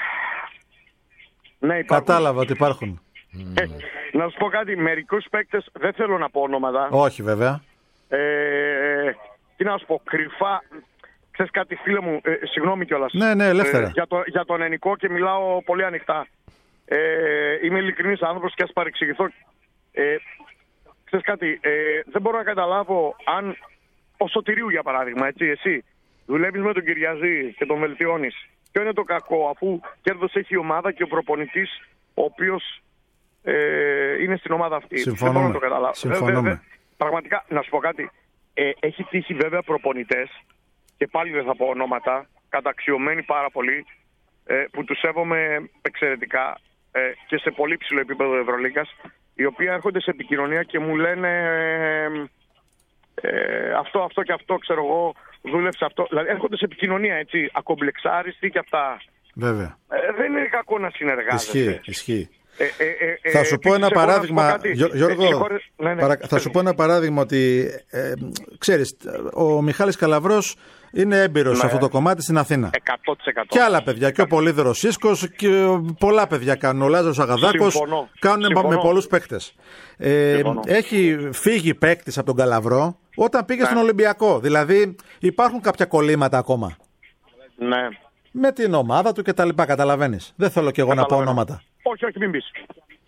ναι, υπάρχουν. Κατάλαβα ότι υπάρχουν. Ε, να σου πω κάτι, μερικούς παίκτες, δεν θέλω να πω ονόματα. Όχι βέβαια. Ε, τι να σου πω, κρυφά. Ξέρεις κάτι, φίλε μου, ε, συγγνώμη κιόλας. Ναι, ναι, ελεύθερα. Ε, για, το, για τον Ενικό και μιλάω πολύ ανοιχτά. Ε, είμαι ειλικρινής άνθρωπος και ας παρεξηγηθώ. Ε, ξέρεις κάτι, ε, δεν μπορώ να καταλάβω αν ο Σωτηρίου για παράδειγμα, έτσι, εσύ δουλεύεις με τον Κυριαζή και τον βελτιώνεις. Ποιο είναι το κακό, αφού κέρδος έχει η ομάδα και ο προπονητής ο οποίος ε, είναι στην ομάδα αυτή. Συμφωνούμε. Δεν μπορώ να το καταλάβω. Συμφωνούμε. Δε, δε, πραγματικά, να σου πω κάτι. Ε, έχει τύχει βέβαια προπονητές, και πάλι δεν θα πω ονόματα, καταξιωμένοι πάρα πολύ, ε, που τους σέβομαι εξαιρετικά ε, και σε πολύ ψηλό επίπεδο Ευρωλίγκας, οι οποίοι έρχονται σε επικοινωνία και μου λένε ε, ε, αυτό, αυτό και αυτό, ξέρω εγώ, δούλεψε αυτό. Δηλαδή έρχονται σε επικοινωνία, έτσι, ακομπλεξάριστοι και αυτά. Βέβαια. Ε, δεν είναι κακό να συνεργάζεσαι. Ισχύει, ισχύει. Ε, ε, ε, Θα σου πω ένα παράδειγμα, Γιώργο, θα σου πω ένα παράδειγμα ότι, ε, ξέρεις, ο Μιχάλης Καλαβρός είναι έμπειρος σε αυτό το κομμάτι στην Αθήνα. εκατό τοις εκατό. Και άλλα παιδιά, και ο Πολύδωρος Σίσκος και πολλά παιδιά κάνουν. Ο Λάζαρος Αγαδάκος Συμφωνώ. κάνουν Συμφωνώ. με πολλούς παίκτες. Ε, Συμφωνώ. έχει φύγει παίκτης από τον Καλαβρό όταν πήγε Ναι. στον Ολυμπιακό. Δηλαδή υπάρχουν κάποια κολλήματα ακόμα. Ναι. Με την ομάδα του και τα λοιπά, καταλαβαίνεις. Δεν θέλω κι εγώ να πω Καταλαβαίνω. ονόματα. Όχι, όχι, μην πεις.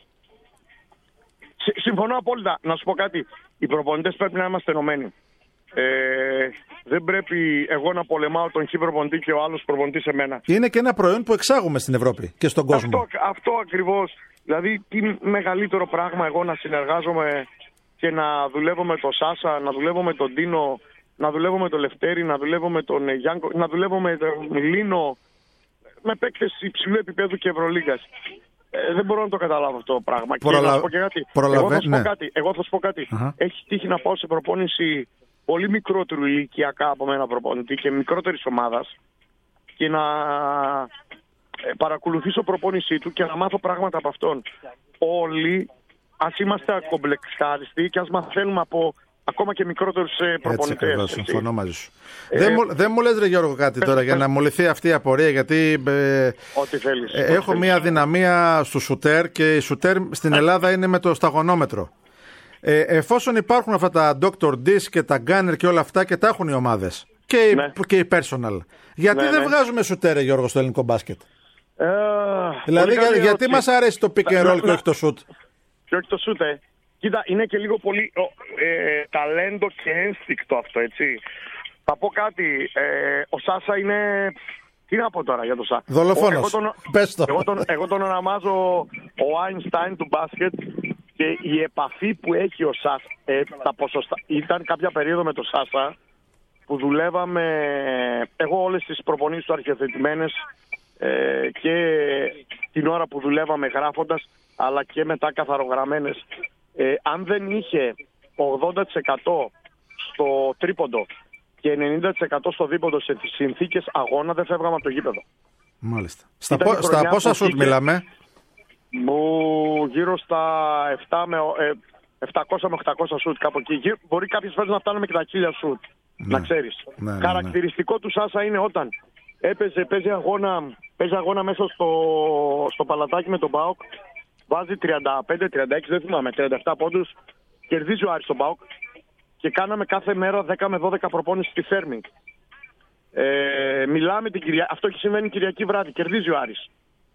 Συ- Συμφωνώ απόλυτα. Να σου πω κάτι. Οι προπονητές πρέπει να είμαστε ενωμένοι. Ε, δεν πρέπει εγώ να πολεμάω τον χι προπονητή και ο άλλος προπονητής σε μένα. Είναι και ένα προϊόν που εξάγουμε στην Ευρώπη και στον κόσμο. Αυτό, αυτό ακριβώς. Δηλαδή, τι μεγαλύτερο πράγμα εγώ να συνεργάζομαι και να δουλεύω με τον Σάσα, να δουλεύω με τον Τίνο, να δουλεύω με τον Λευτέρη, να δουλεύω με τον Γιάνκο, να δουλεύω με τον Λίνο, με παίκτες υψηλού επίπεδου και Ευρωλίγκας. Ε, δεν μπορώ να το καταλάβω αυτό το πράγμα. Προλα... Και να σου πω και κάτι. Προλαβε... Εγώ θα σου πω ναι. κάτι. Εγώ θα σου πω κάτι. Αχα. Έχει τύχει να πάω σε προπόνηση πολύ μικρότερου ηλικιακά από μένα προπονητή και μικρότερης ομάδας και να ε, παρακολουθήσω προπόνησή του και να μάθω πράγματα από αυτόν. Όλοι, ας είμαστε ακομπλεξάριστοι και ας μαθαίνουμε από ακόμα και μικρότερους ε, προπονητές. Έτσι ακριβώς, έτσι. συμφωνώ μαζί σου. Ε, δεν, μου, δεν μου λες ρε Γιώργο κάτι πες, τώρα πες. για να μου λυθεί αυτή η απορία, γιατί ε, Ό,τι θέλεις. ε, ό,τι έχω θέλεις. μία δυναμία στο σουτέρ και η σουτέρ στην Ελλάδα είναι με το σταγονόμετρο. Ε, εφόσον υπάρχουν αυτά τα Doctor Dish και τα Gunner και όλα αυτά και τα έχουν οι ομάδες και, οι- Ναι. και οι personal, γιατί Ναι, δεν ναι. βγάζουμε σουτέρ ρε Γιώργο στο ελληνικό μπάσκετ? Ε, Δηλαδή πολύ για- καλή γιατί ερώτηση. μας αρέσει το pick and Να- roll και να- όχι το shoot? Και όχι το σούτ, ε. Κοίτα, είναι και λίγο πολύ ο, ε, ταλέντο και ένστικτο αυτό, έτσι. Θα πω κάτι. Ε, ο Σάσα είναι... Τι να πω τώρα για τον Σάσα. Δολοφόνος. Εγώ τον, Πες το. εγώ, τον, εγώ τον ονομάζω ο Einstein του μπάσκετ και η επαφή που έχει ο Σάσα, ε, τα ποσοστά... Ήταν κάποια περίοδο με τον Σάσα που δουλεύαμε, εγώ όλες τις προπονήσεις του αρχιοθετημένες ε, και την ώρα που δουλεύαμε γράφοντας, αλλά και μετά καθαρογραμμένες. Ε, αν δεν είχε ογδόντα τοις εκατό στο τρίποντο και ενενήντα τοις εκατό στο δίποντο σε συνθήκες αγώνα, δεν φεύγαμε από το γήπεδο. Μάλιστα. Στα, Ήταν πο- η στα χρονιά πόσα που σουτ βγήκε- μιλάμε? Που γύρω στα επτά με, ε, επτακόσια με οχτακόσια σουτ κάπου εκεί. Γύρω- Μπορεί κάποιες φορές να φτάνουμε και τα χίλια σουτ. Ναι. Να ξέρεις. Ναι, ναι, ναι. Χαρακτηριστικό του Σάσα είναι όταν έπαιζε, παίζει αγώνα, παίζει αγώνα μέσα στο, στο παλατάκι με τον ΠΑΟΚ. Βάζει τριάντα πέντε τριάντα έξι, δεν θυμάμαι, τριάντα επτά πόντους Κερδίζει ο Άρης τον ΠΑΟΚ και κάναμε κάθε μέρα δέκα με δώδεκα προπόνηση στη Θέρμινγκ. Ε, μιλάμε την Κυριακή. Αυτό έχει συμβαίνει Κυριακή βράδυ. Κερδίζει ο Άρης.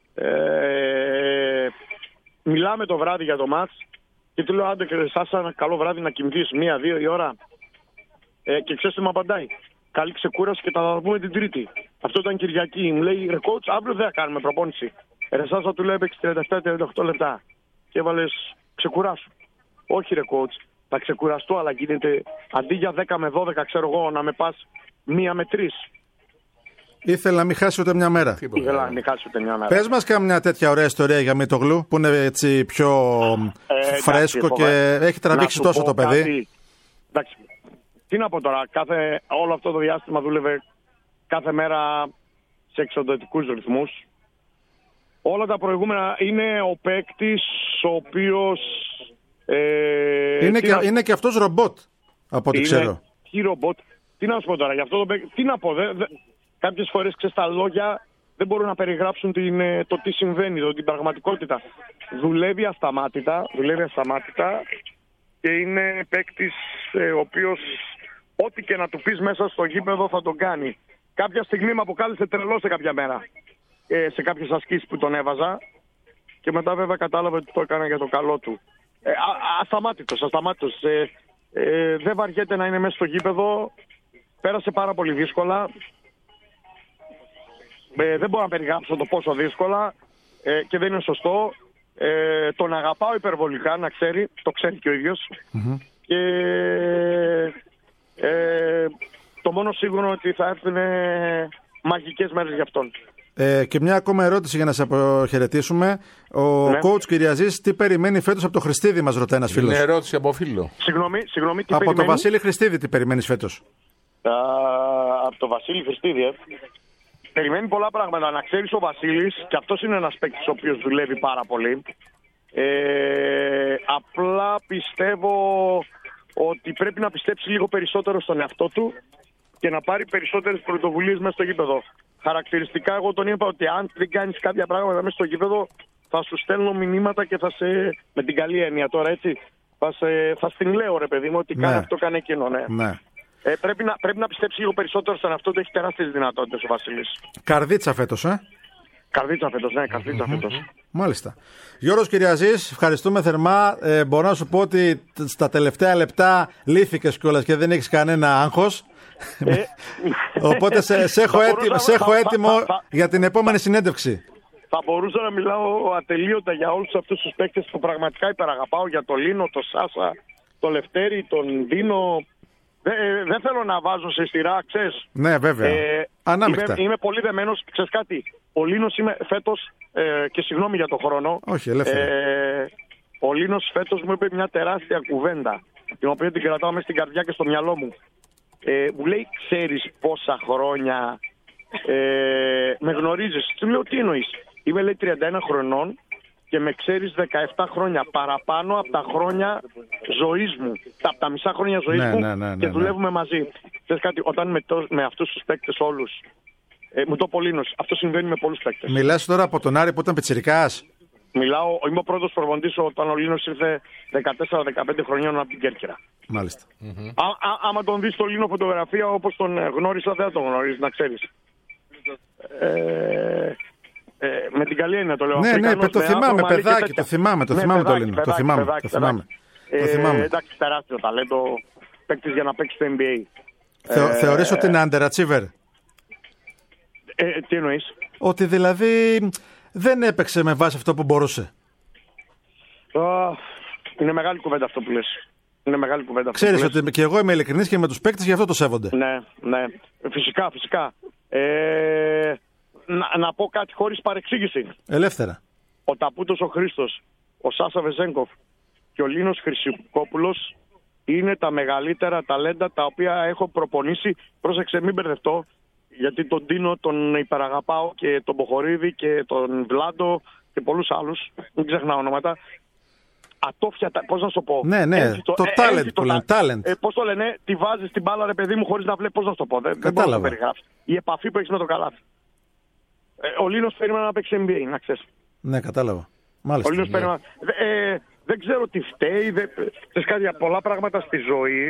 Ε, μιλάμε το βράδυ για το μάτς και του λέω: άντε και εσάς ένα καλό βράδυ να κοιμηθείς μία-δύο η ώρα. Ε, και ξέρεις τι μου απαντάει? Καλή ξεκούραση και τα πούμε την Τρίτη. Αυτό ήταν Κυριακή. Μου λέει: ρε coach, αύριο δεν θα κάνουμε προπόνηση. Ρε εσάς θα του λέω: έπαιξε τριάντα επτά τριάντα οκτώ λεπτά. Και έβαλες ξεκουράσου. Όχι ρε coach, θα ξεκουραστώ, αλλά γίνεται αντί για δέκα με δώδεκα, ξέρω εγώ, να με πας μία με τρεις. Ήθελα να μην χάσει ούτε μια μέρα. Ήθελα να μην χάσει ούτε μια μέρα. Πες μας κάμια τέτοια ωραία ιστορία για Μητογλου που είναι έτσι πιο ε, φρέσκο εντάξει, και έχει τραβήξει τόσο το παιδί. Κάτι, εντάξει, τι να πω τώρα, κάθε, όλο αυτό το διάστημα δούλευε κάθε μέρα σε εξοδοτικούς ρυθμούς. Όλα τα προηγούμενα είναι ο παίκτης ο οποίος... Ε, είναι, και, να... είναι και αυτός ρομπότ, από ό,τι ξέρω. Τι ρομπότ, τι να σου πω τώρα, για αυτό το παίκτη, τι να πω, δε, δε, κάποιες φορές ξέρεις τα λόγια δεν μπορούν να περιγράψουν την, το τι συμβαίνει, το, την πραγματικότητα. Δουλεύει ασταμάτητα, δουλεύει ασταμάτητα και είναι παίκτης ε, ο οποίος ό,τι και να του πεις μέσα στο γήπεδο θα τον κάνει. Κάποια στιγμή με αποκάλεσε τρελό σε κάποια μέρα, ε, σε κάποιες ασκήσεις που τον έβαζα και μετά βέβαια κατάλαβε ότι το έκανα για το καλό του. Ε, α, ασταμάτητος, ασταμάτητος. Ε, ε, δεν βαριέται να είναι μέσα στο γήπεδο. Πέρασε πάρα πολύ δύσκολα. Ε, δεν μπορώ να περιγράψω το πόσο δύσκολα ε, και δεν είναι σωστό. Ε, τον αγαπάω υπερβολικά, να ξέρει. Το ξέρει και ο ίδιος. Mm-hmm. Και ε, το μόνο σίγουρο ότι θα έρθουν μαγικές μέρες για αυτόν. Ε, και μια ακόμα ερώτηση για να σε αποχαιρετήσουμε. Ο ναι. coach Κυριαζής τι περιμένει φέτος από το Χριστίδη, μας ρωτάει ένας φίλος. Είναι ερώτηση από φίλο. Συγγνώμη, συγγνώμη, τι από περιμένει? το Βασίλη Χριστίδη τι περιμένεις φέτος? Α, από το Βασίλη Χριστίδη, ε. Περιμένει πολλά πράγματα. Να ξέρεις ο Βασίλης, και αυτός είναι ένας παίκτης ο οποίος δουλεύει πάρα πολύ. Ε, απλά πιστεύω ότι πρέπει να πιστέψει λίγο περισσότερο στον εαυτό του και να πάρει περισσότερες πρωτοβουλίες μέσα στο γήπεδο. Χαρακτηριστικά, εγώ τον είπα ότι αν δεν κάνεις κάποια πράγματα μέσα στο γήπεδο, θα σου στέλνω μηνύματα και θα σε. Με την καλή έννοια τώρα, έτσι. Θα, σε, θα στην λέω, ρε παιδί μου, ότι ναι. κάνει αυτό, κάνει εκείνο, ναι. ναι. Ε, πρέπει, να, πρέπει να πιστέψει λίγο περισσότερο στον εαυτό του, έχει τεράστιες δυνατότητες ο Βασίλης. Καρδίτσα φέτος, ε. Καρδίτσα φέτος, ναι, καρδίτσα mm-hmm. φέτος. Μάλιστα. Γιώργος Κυριαζής, ευχαριστούμε θερμά. Ε, μπορώ να σου πω ότι στα τελευταία λεπτά λύθηκες κιόλας και δεν έχεις κανένα άγχος. Ε, Οπότε σε, σε έχω έτοιμο, μπορούσα, σε έχω θα, έτοιμο θα, θα, για την επόμενη συνέντευξη. Θα μπορούσα να μιλάω ατελείωτα για όλους αυτούς τους παίκτες που πραγματικά υπεραγαπάω, για τον Λίνο, τον Σάσα, τον Λευτέρη, τον Δίνο. Δεν δε θέλω να βάζω σε σειρά, ξέρεις. Ναι, βέβαια. Ε, Ανάμεικτα. Είμαι, είμαι πολύ δεμένος. Ξέρεις κάτι, ο Λίνος είμαι φέτος, ε, και συγγνώμη για τον χρόνο. Όχι, ελεύθερα. Ε, ο Λίνος φέτος μου είπε μια τεράστια κουβέντα, την οποία την κρατάω μέσα στην καρδιά και στο μυαλό μου. Ε, μου λέει, ξέρεις πόσα χρόνια ε, με γνωρίζεις? Του λέω, τι εννοείς? Είμαι, λέει, τριάντα ένα χρονών και με ξέρεις δεκαεπτά χρόνια παραπάνω από τα χρόνια ζωής μου, από τα μισά χρόνια ζωής ναι, μου ναι, ναι, ναι, και δουλεύουμε ναι. μαζί. Ξέρεις κάτι, όταν με, το, με αυτούς τους παίκτες όλους, ε, μου το Πολύνος, αυτό συμβαίνει με πολλούς παίκτες. Μιλάς τώρα από τον Άρη που ήταν πιτσιρικάς? Μιλάω, είμαι ο πρώτος προπονητής όταν ο Λίνος ήρθε δεκατέσσερα δεκαπέντε χρονιών από την Κέρκυρα. Μάλιστα. Mm-hmm. Α, α, άμα τον δεις στο Λίνο φωτογραφία όπως τον γνώρισα, δεν θα τον γνωρίζεις, να ξέρεις. Ε, ε, με την καλή έννοια το λέω. Ναι, ναι, το θυμάμαι, παιδάκι, το θυμάμαι, το θυμάμαι το Λίνο. Το θυμάμαι, το θυμάμαι. Εντάξει, τεράστιο ταλέντο, παίκτης για να παίξει στο N B A. Θεω, ε, θεωρείς ότι είναι underachiever? Ε, τι εννοείς? Ότι δηλαδή δεν έπαιξε με βάση αυτό που μπορούσε. Uh, είναι μεγάλη κουβέντα αυτό που λες. Είναι μεγάλη κουβέντα. Ξέρεις ότι και εγώ είμαι ειλικρινής και με τους παίκτες γι' αυτό το σέβονται. Ναι, ναι. Φυσικά, φυσικά. Ε, να, να πω κάτι χωρίς παρεξήγηση. Ελεύθερα. Ο Ταπούτος ο Χρήστος, ο Σάσα Βεζέγκοφ και ο Λίνος Χρυσικόπουλος είναι τα μεγαλύτερα ταλέντα τα οποία έχω προπονήσει. Πρόσεξε, μην μπερδευτώ, γιατί τον Τίνο τον υπεραγαπάω και τον Μποχορίδη και τον Βλάντο και πολλούς άλλους. Μην ξεχνάω ονόματα. Ατόφια, πώς να σου πω. Ναι, ναι, Έντυτο, το ε, talent έντυτο, που λένε, talent. Ε, πώς το λένε, τη βάζεις την μπάλα, ρε παιδί μου, χωρίς να βλέπεις, πώς να σου το πω. Δεν, δεν μπορώ να το περιγράψω. Η επαφή που έχεις με το καλάθι. Ε, ο Λίνος περίμενα να παίξει N B A, να ξέρεις. Ναι, κατάλαβα. Μάλιστα. Ο Λίνος ναι. περίμενα. Ε, δεν ξέρω τι φταίει. Δεν... Ξέρεις κάτι, πολλά πράγματα στη ζωή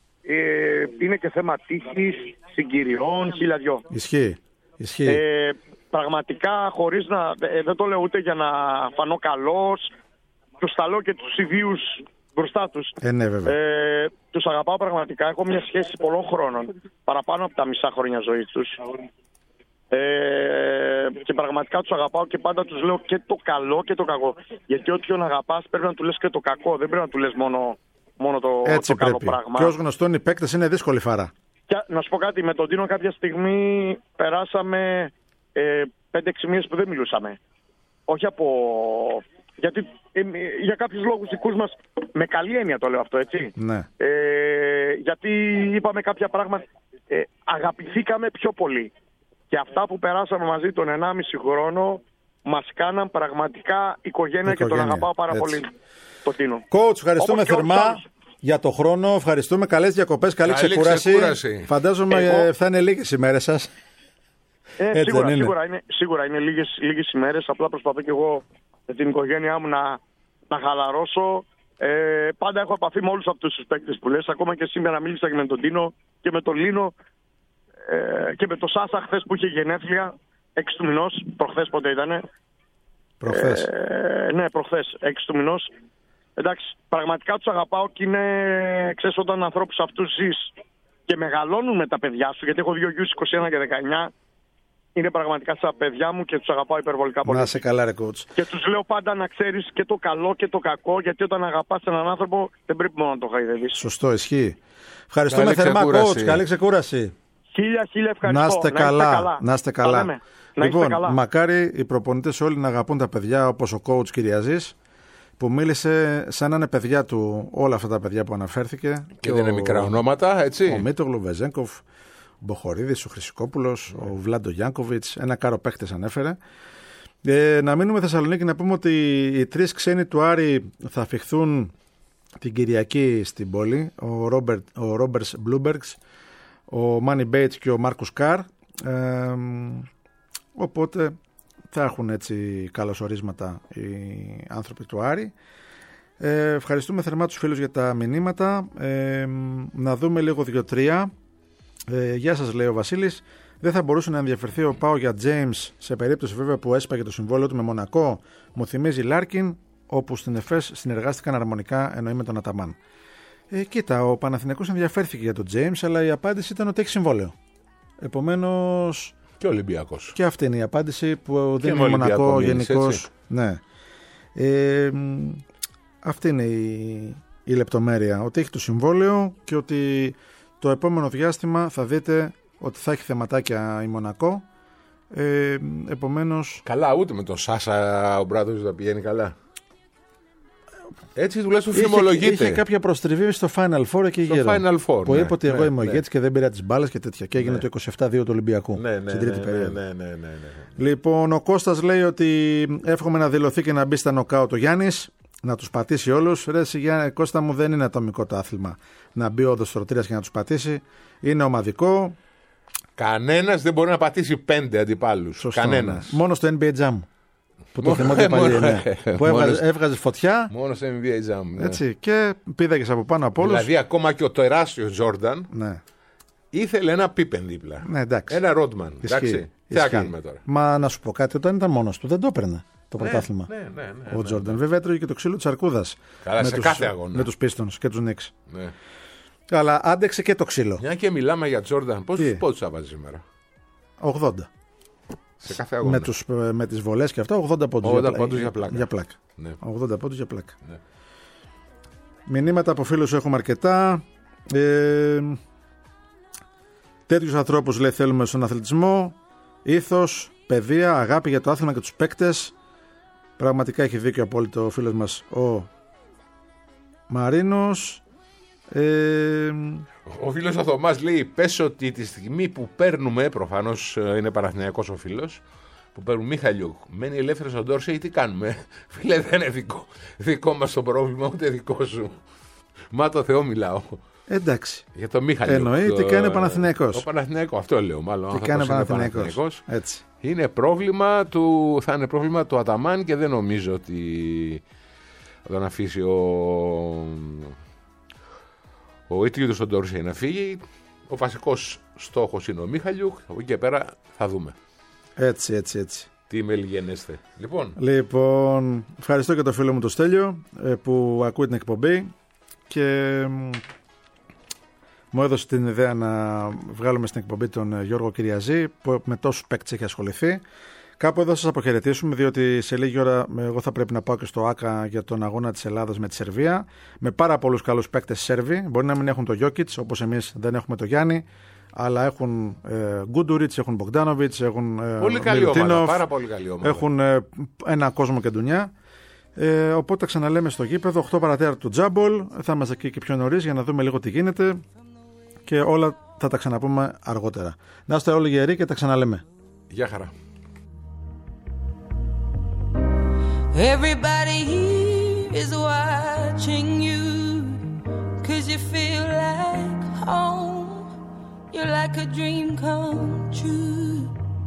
ε, είναι και θέμα τύχης, συγκυριών, χίλια δυο. Ισχύει. Ισχύει. Ε, πραγματικά, χωρίς να... Ε, δεν το λέω ούτε για να φανώ καλός, τους τα λέω και τους ιδίους μπροστά τους. Ε, ναι, βέβαια. Ε, τους αγαπάω πραγματικά. Έχω μια σχέση πολλών χρόνων, παραπάνω από τα μισά χρόνια ζωής τους. Ε, και πραγματικά τους αγαπάω και πάντα τους λέω και το καλό και το κακό. Γιατί όποιον αγαπάς πρέπει να του λες και το κακό, δεν πρέπει να του λες μόνο, μόνο το, Έτσι το καλό πρέπει. πράγμα. Και ως γνωστόν οι παίκτες είναι δύσκολη φάρα. Και, να σου πω κάτι, με τον Τίνο κάποια στιγμή περάσαμε ε, πέντε έξι μήνες που δεν μιλούσαμε. Όχι από... Γιατί ε, για κάποιους λόγους δικούς μας, με καλή έννοια το λέω αυτό, έτσι. Ναι. Ε, γιατί είπαμε κάποια πράγματα, ε, αγαπηθήκαμε πιο πολύ. Και αυτά που περάσαμε μαζί τον ενάμιση χρόνο μας κάναν πραγματικά οικογένεια, οικογένεια. Και τον αγαπάω πάρα έτσι. Πολύ το Τίνο. Coach, ευχαριστούμε θερμά για το χρόνο. Ευχαριστούμε. Καλές διακοπές, καλή, καλή ξεκούραση. ξεκούραση. Φαντάζομαι Εγώ... θα είναι λίγες ημέρες σας. Ε, σίγουρα, είναι. Σίγουρα είναι, σίγουρα είναι λίγες, λίγες ημέρες. Απλά προσπαθώ και εγώ με την οικογένειά μου να, να χαλαρώσω. Ε, πάντα έχω επαφή με όλους αυτούς τους παίκτες που λες. Ακόμα και σήμερα μίλησα και με τον Τίνο και με τον Λίνο ε, και με τον Σάσα χθες που είχε γενέθλια. έξι του μηνός. Προχθές πότε ήτανε. Προχθές. Ε, ναι, προχθές. έξι του μηνός. Εντάξει, πραγματικά τους αγαπάω και είναι, ξέρεις, όταν ανθρώπους αυτούς ζεις και μεγαλώνουν με τα παιδιά σου, γιατί έχω δύο γιους είκοσι ένα και δεκαεννιά, είναι πραγματικά στα παιδιά μου και τους αγαπάω υπερβολικά πολύ. Να είσαι καλά, ρε coach. Και τους λέω πάντα να ξέρεις και το καλό και το κακό, γιατί όταν αγαπάς έναν άνθρωπο δεν πρέπει μόνο να το χαϊδεύεις. Σωστό, ισχύει. Ευχαριστούμε θερμά, coach. Καλή ξεκούραση. Χίλια, χίλια ευχαριστώ. Να είστε καλά. Να είστε καλά. Να είστε καλά. Να λοιπόν, είστε καλά. Μακάρι οι προπονητές όλοι να αγαπούν τα παιδιά όπως ο coach Κυριαζής, που μίλησε σαν να είναι παιδιά του όλα αυτά τα παιδιά που αναφέρθηκε. Και δεν είναι μικρά ονόματα, έτσι. Ο Μίτογλου, Βεζένκοφ, ο Μποχορίδης, ο Χρυσικόπουλος, ο Βλάντο Γιάνκοβιτς, ένα κάρο παίχτες ανέφερε. Ε, να μείνουμε Θεσσαλονίκη, να πούμε ότι οι τρεις ξένοι του Άρη θα αφιχθούν την Κυριακή στην πόλη. Ο, Ρόμπερτ, ο Ρόμπερς Μπλούμπεργκς, ο Μάνι Μπέιτς και ο Μάρκους Καρ. Ε, οπότε θα έχουν έτσι καλωσορίσματα οι άνθρωποι του Άρη. Ε, ευχαριστούμε θερμά τους φίλους για τα μηνύματα. Ε, να δούμε λίγο δύο-τρία. Ε, γεια σας, λέει ο Βασίλης. Δεν θα μπορούσε να ενδιαφερθεί ο Πάο για James σε περίπτωση βέβαια που έσπαγε το συμβόλαιο του με Μονακό? Μου θυμίζει Λάρκιν, όπου στην ΕΦΕΣ συνεργάστηκαν αρμονικά, εννοεί με τον Αταμάν. Ε, κοίτα, ο Παναθηναϊκός ενδιαφέρθηκε για τον James, αλλά η απάντηση ήταν ότι έχει συμβόλαιο. Επομένως. Και ο Ολυμπιακός. Και αυτή είναι η απάντηση που δίνει ο Μονακό γενικώς. Ναι. Ε, αυτή είναι η, η λεπτομέρεια. Ότι έχει το συμβόλαιο και ότι το επόμενο διάστημα θα δείτε ότι θα έχει θεματάκια η Μονακό. Ε, επομένως. Καλά, ούτε με τον Σάσα ο Μπράδος θα πηγαίνει καλά. Έτσι τουλάχιστον φημολογείται. Είχε κάποια προστριβή στο Final Four εκεί στο γύρω. Final Four, που ναι, είπε ότι ναι, εγώ είμαι ναι. ο ηγέτης και δεν πήρα τις μπάλες και τέτοια. Και έγινε ναι. το είκοσι επτά δύο του Ολυμπιακού. Ναι, ναι, στην τρίτη ναι, περίοδο. Ναι, ναι, ναι, ναι, ναι. Λοιπόν, ο Κώστας λέει ότι εύχομαι να δηλωθεί και να μπει στα νοκάουτ ο Γιάννης, να τους πατήσει όλους. Ρε Γιάννη, Κώστα μου, δεν είναι ατομικό το άθλημα να μπει ο οδοστρωτήρας και να τους πατήσει. Είναι ομαδικό. Κανένας δεν μπορεί να πατήσει πέντε αντιπάλους. Κανένας. Μόνο στο N B A Jam. Που το θυμάται παλιό, ναι. Που έβγαζε, έβγαζε φωτιά. Μόνο στο N B A Jam. Ναι. Έτσι, και πήδαγες από πάνω από όλους. Δηλαδή, ακόμα και ο τεράστιος Τζόρνταν ναι. ήθελε ένα Πίπεν δίπλα. Ναι, εντάξει. Ένα Ρόντμαν. Εντάξει. Τι θα κάνουμε τώρα. Μα να σου πω κάτι, όταν ήταν μόνος του δεν το έπαιρνε το πρωτάθλημα. Ναι, ναι, ναι, ο Τζόρνταν. Ναι, ναι. Βέβαια έτρωγε και το ξύλο της αρκούδας. Καλά, σε τους, κάθε αγώνα. Με τους Pistons και τους Knicks. Ναι. Αλλά άντεξε και το ξύλο. Μια και μιλάμε για Τζόρνταν, πόσους πόντους θα βάζει σήμερα? ογδόντα. Σε κάθε αγώνα. Με, τους, με τις βολές και αυτά, ογδόντα πόντους ογδόντα για, πόντους για πλάκα. Για πλάκα. Ναι. ογδόντα πόντους για πλάκα. Ναι. Μηνύματα από φίλους έχουμε αρκετά. Ε, τέτοιους ανθρώπους λέει θέλουμε στον αθλητισμό. Ήθος, παιδεία, αγάπη για το άθλημα και τους παίκτες. Πραγματικά έχει δίκιο απόλυτο ο φίλος μας ο Μαρίνος. Ε, ο φίλος ο Θωμάς λέει πες ότι τη στιγμή που παίρνουμε, προφανώς είναι Παναθηναϊκός ο φίλος, που παίρνουν Μιχαλιούκ, μένει ελεύθερος ο Ντόρσεϊ, τι κάνουμε? Φίλε, δεν είναι δικό, δικό μας το πρόβλημα, ούτε δικό σου. Μα το Θεό μιλάω. Εντάξει. Για το Μιχαλιούκ. Εννοεί τι κάνει ο Παναθηναϊκός. Ο Παναθηναϊκός, αυτό λέω μάλλον. Τι κάνει ο Παναθηναϊκός. Έτσι. Είναι πρόβλημα του, θα είναι πρόβλημα του Αταμάν και δεν νομίζω ότι θα τον αφήσει ο, ο Ιτλίδος στον Ντόρσεϊ να φύγει. Ο βασικός στόχος είναι ο Μίχαλιουκ. Από εκεί και πέρα θα δούμε. Έτσι, έτσι, έτσι. Τι μελγενέστε. Λοιπόν. λοιπόν, ευχαριστώ και το φίλο μου το Στέλιο που ακούει την εκπομπή και μου έδωσε την ιδέα να βγάλουμε στην εκπομπή τον Γιώργο Κυριαζή που με τόσους παίκτες έχει ασχοληθεί. Κάπου εδώ σας αποχαιρετήσουμε, διότι σε λίγη ώρα εγώ θα πρέπει να πάω και στο ΆΚΑ για τον αγώνα της Ελλάδας με τη Σερβία. Με πάρα πολλούς καλούς παίκτες Σέρβοι. Μπορεί να μην έχουν το Γιόκιτς, όπως εμείς δεν έχουμε το Γιάννη, αλλά έχουν ε, Γκούντουριτς, έχουν Μπογκντάνοβιτς, έχουν ε, πολύ καλή ομάδα, πάρα πολύ καλή ομάδα. Έχουν ε, ένα κόσμο και ντουνιά. Ε, οπότε ξαναλέμε στο γήπεδο, οκτώ παρατέρα του Τζάμπολ. Θα είμαστε εκεί και πιο νωρίς για να δούμε λίγο τι γίνεται και όλα θα τα ξαναπούμε αργότερα. Να είστε όλοι γεροί και τα ξαναλέμε. Γεια χαρά. Everybody here is watching you, 'cause you feel like home. You're like a dream come true.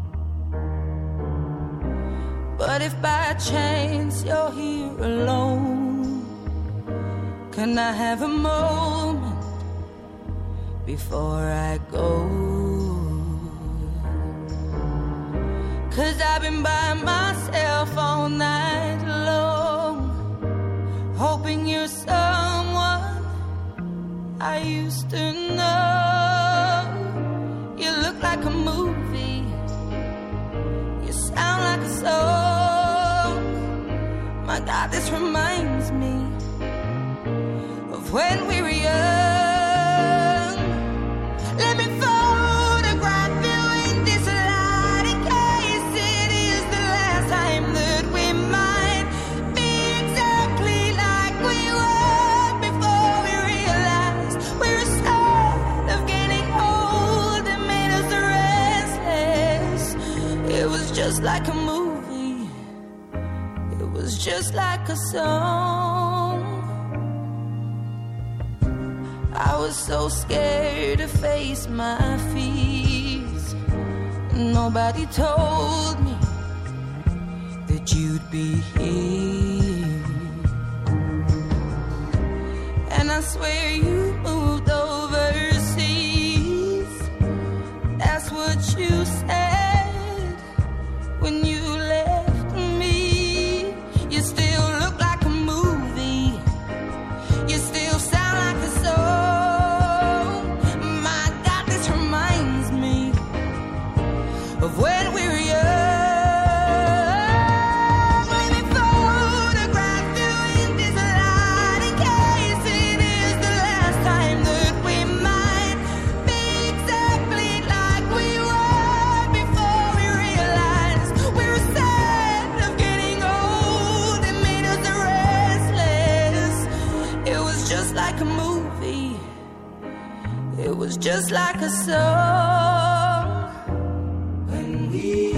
But if by chance you're here alone, can I have a moment before I go? 'Cause I've been by myself all night long, hoping you're someone I used to know. You look like a movie, you sound like a song. My God, this reminds me of when we were young. Let me photograph you in this light, in case it is the last time that we might be exactly like we were before we realized we were scared of getting old and made us restless. It was just like a movie, it was just like a song. I was so scared to face my fears. Nobody told me that you'd be here. And I swear you moved overseas. That's what you said when you left me. You still look like a movie, you still sound like a song. My God, this reminds me of when we were young. Let me photograph you in this light, in case it is the last time that we might be exactly like we were before we realized we were sad of getting old and made us restless. It was just like a movie, it was just like a song. When we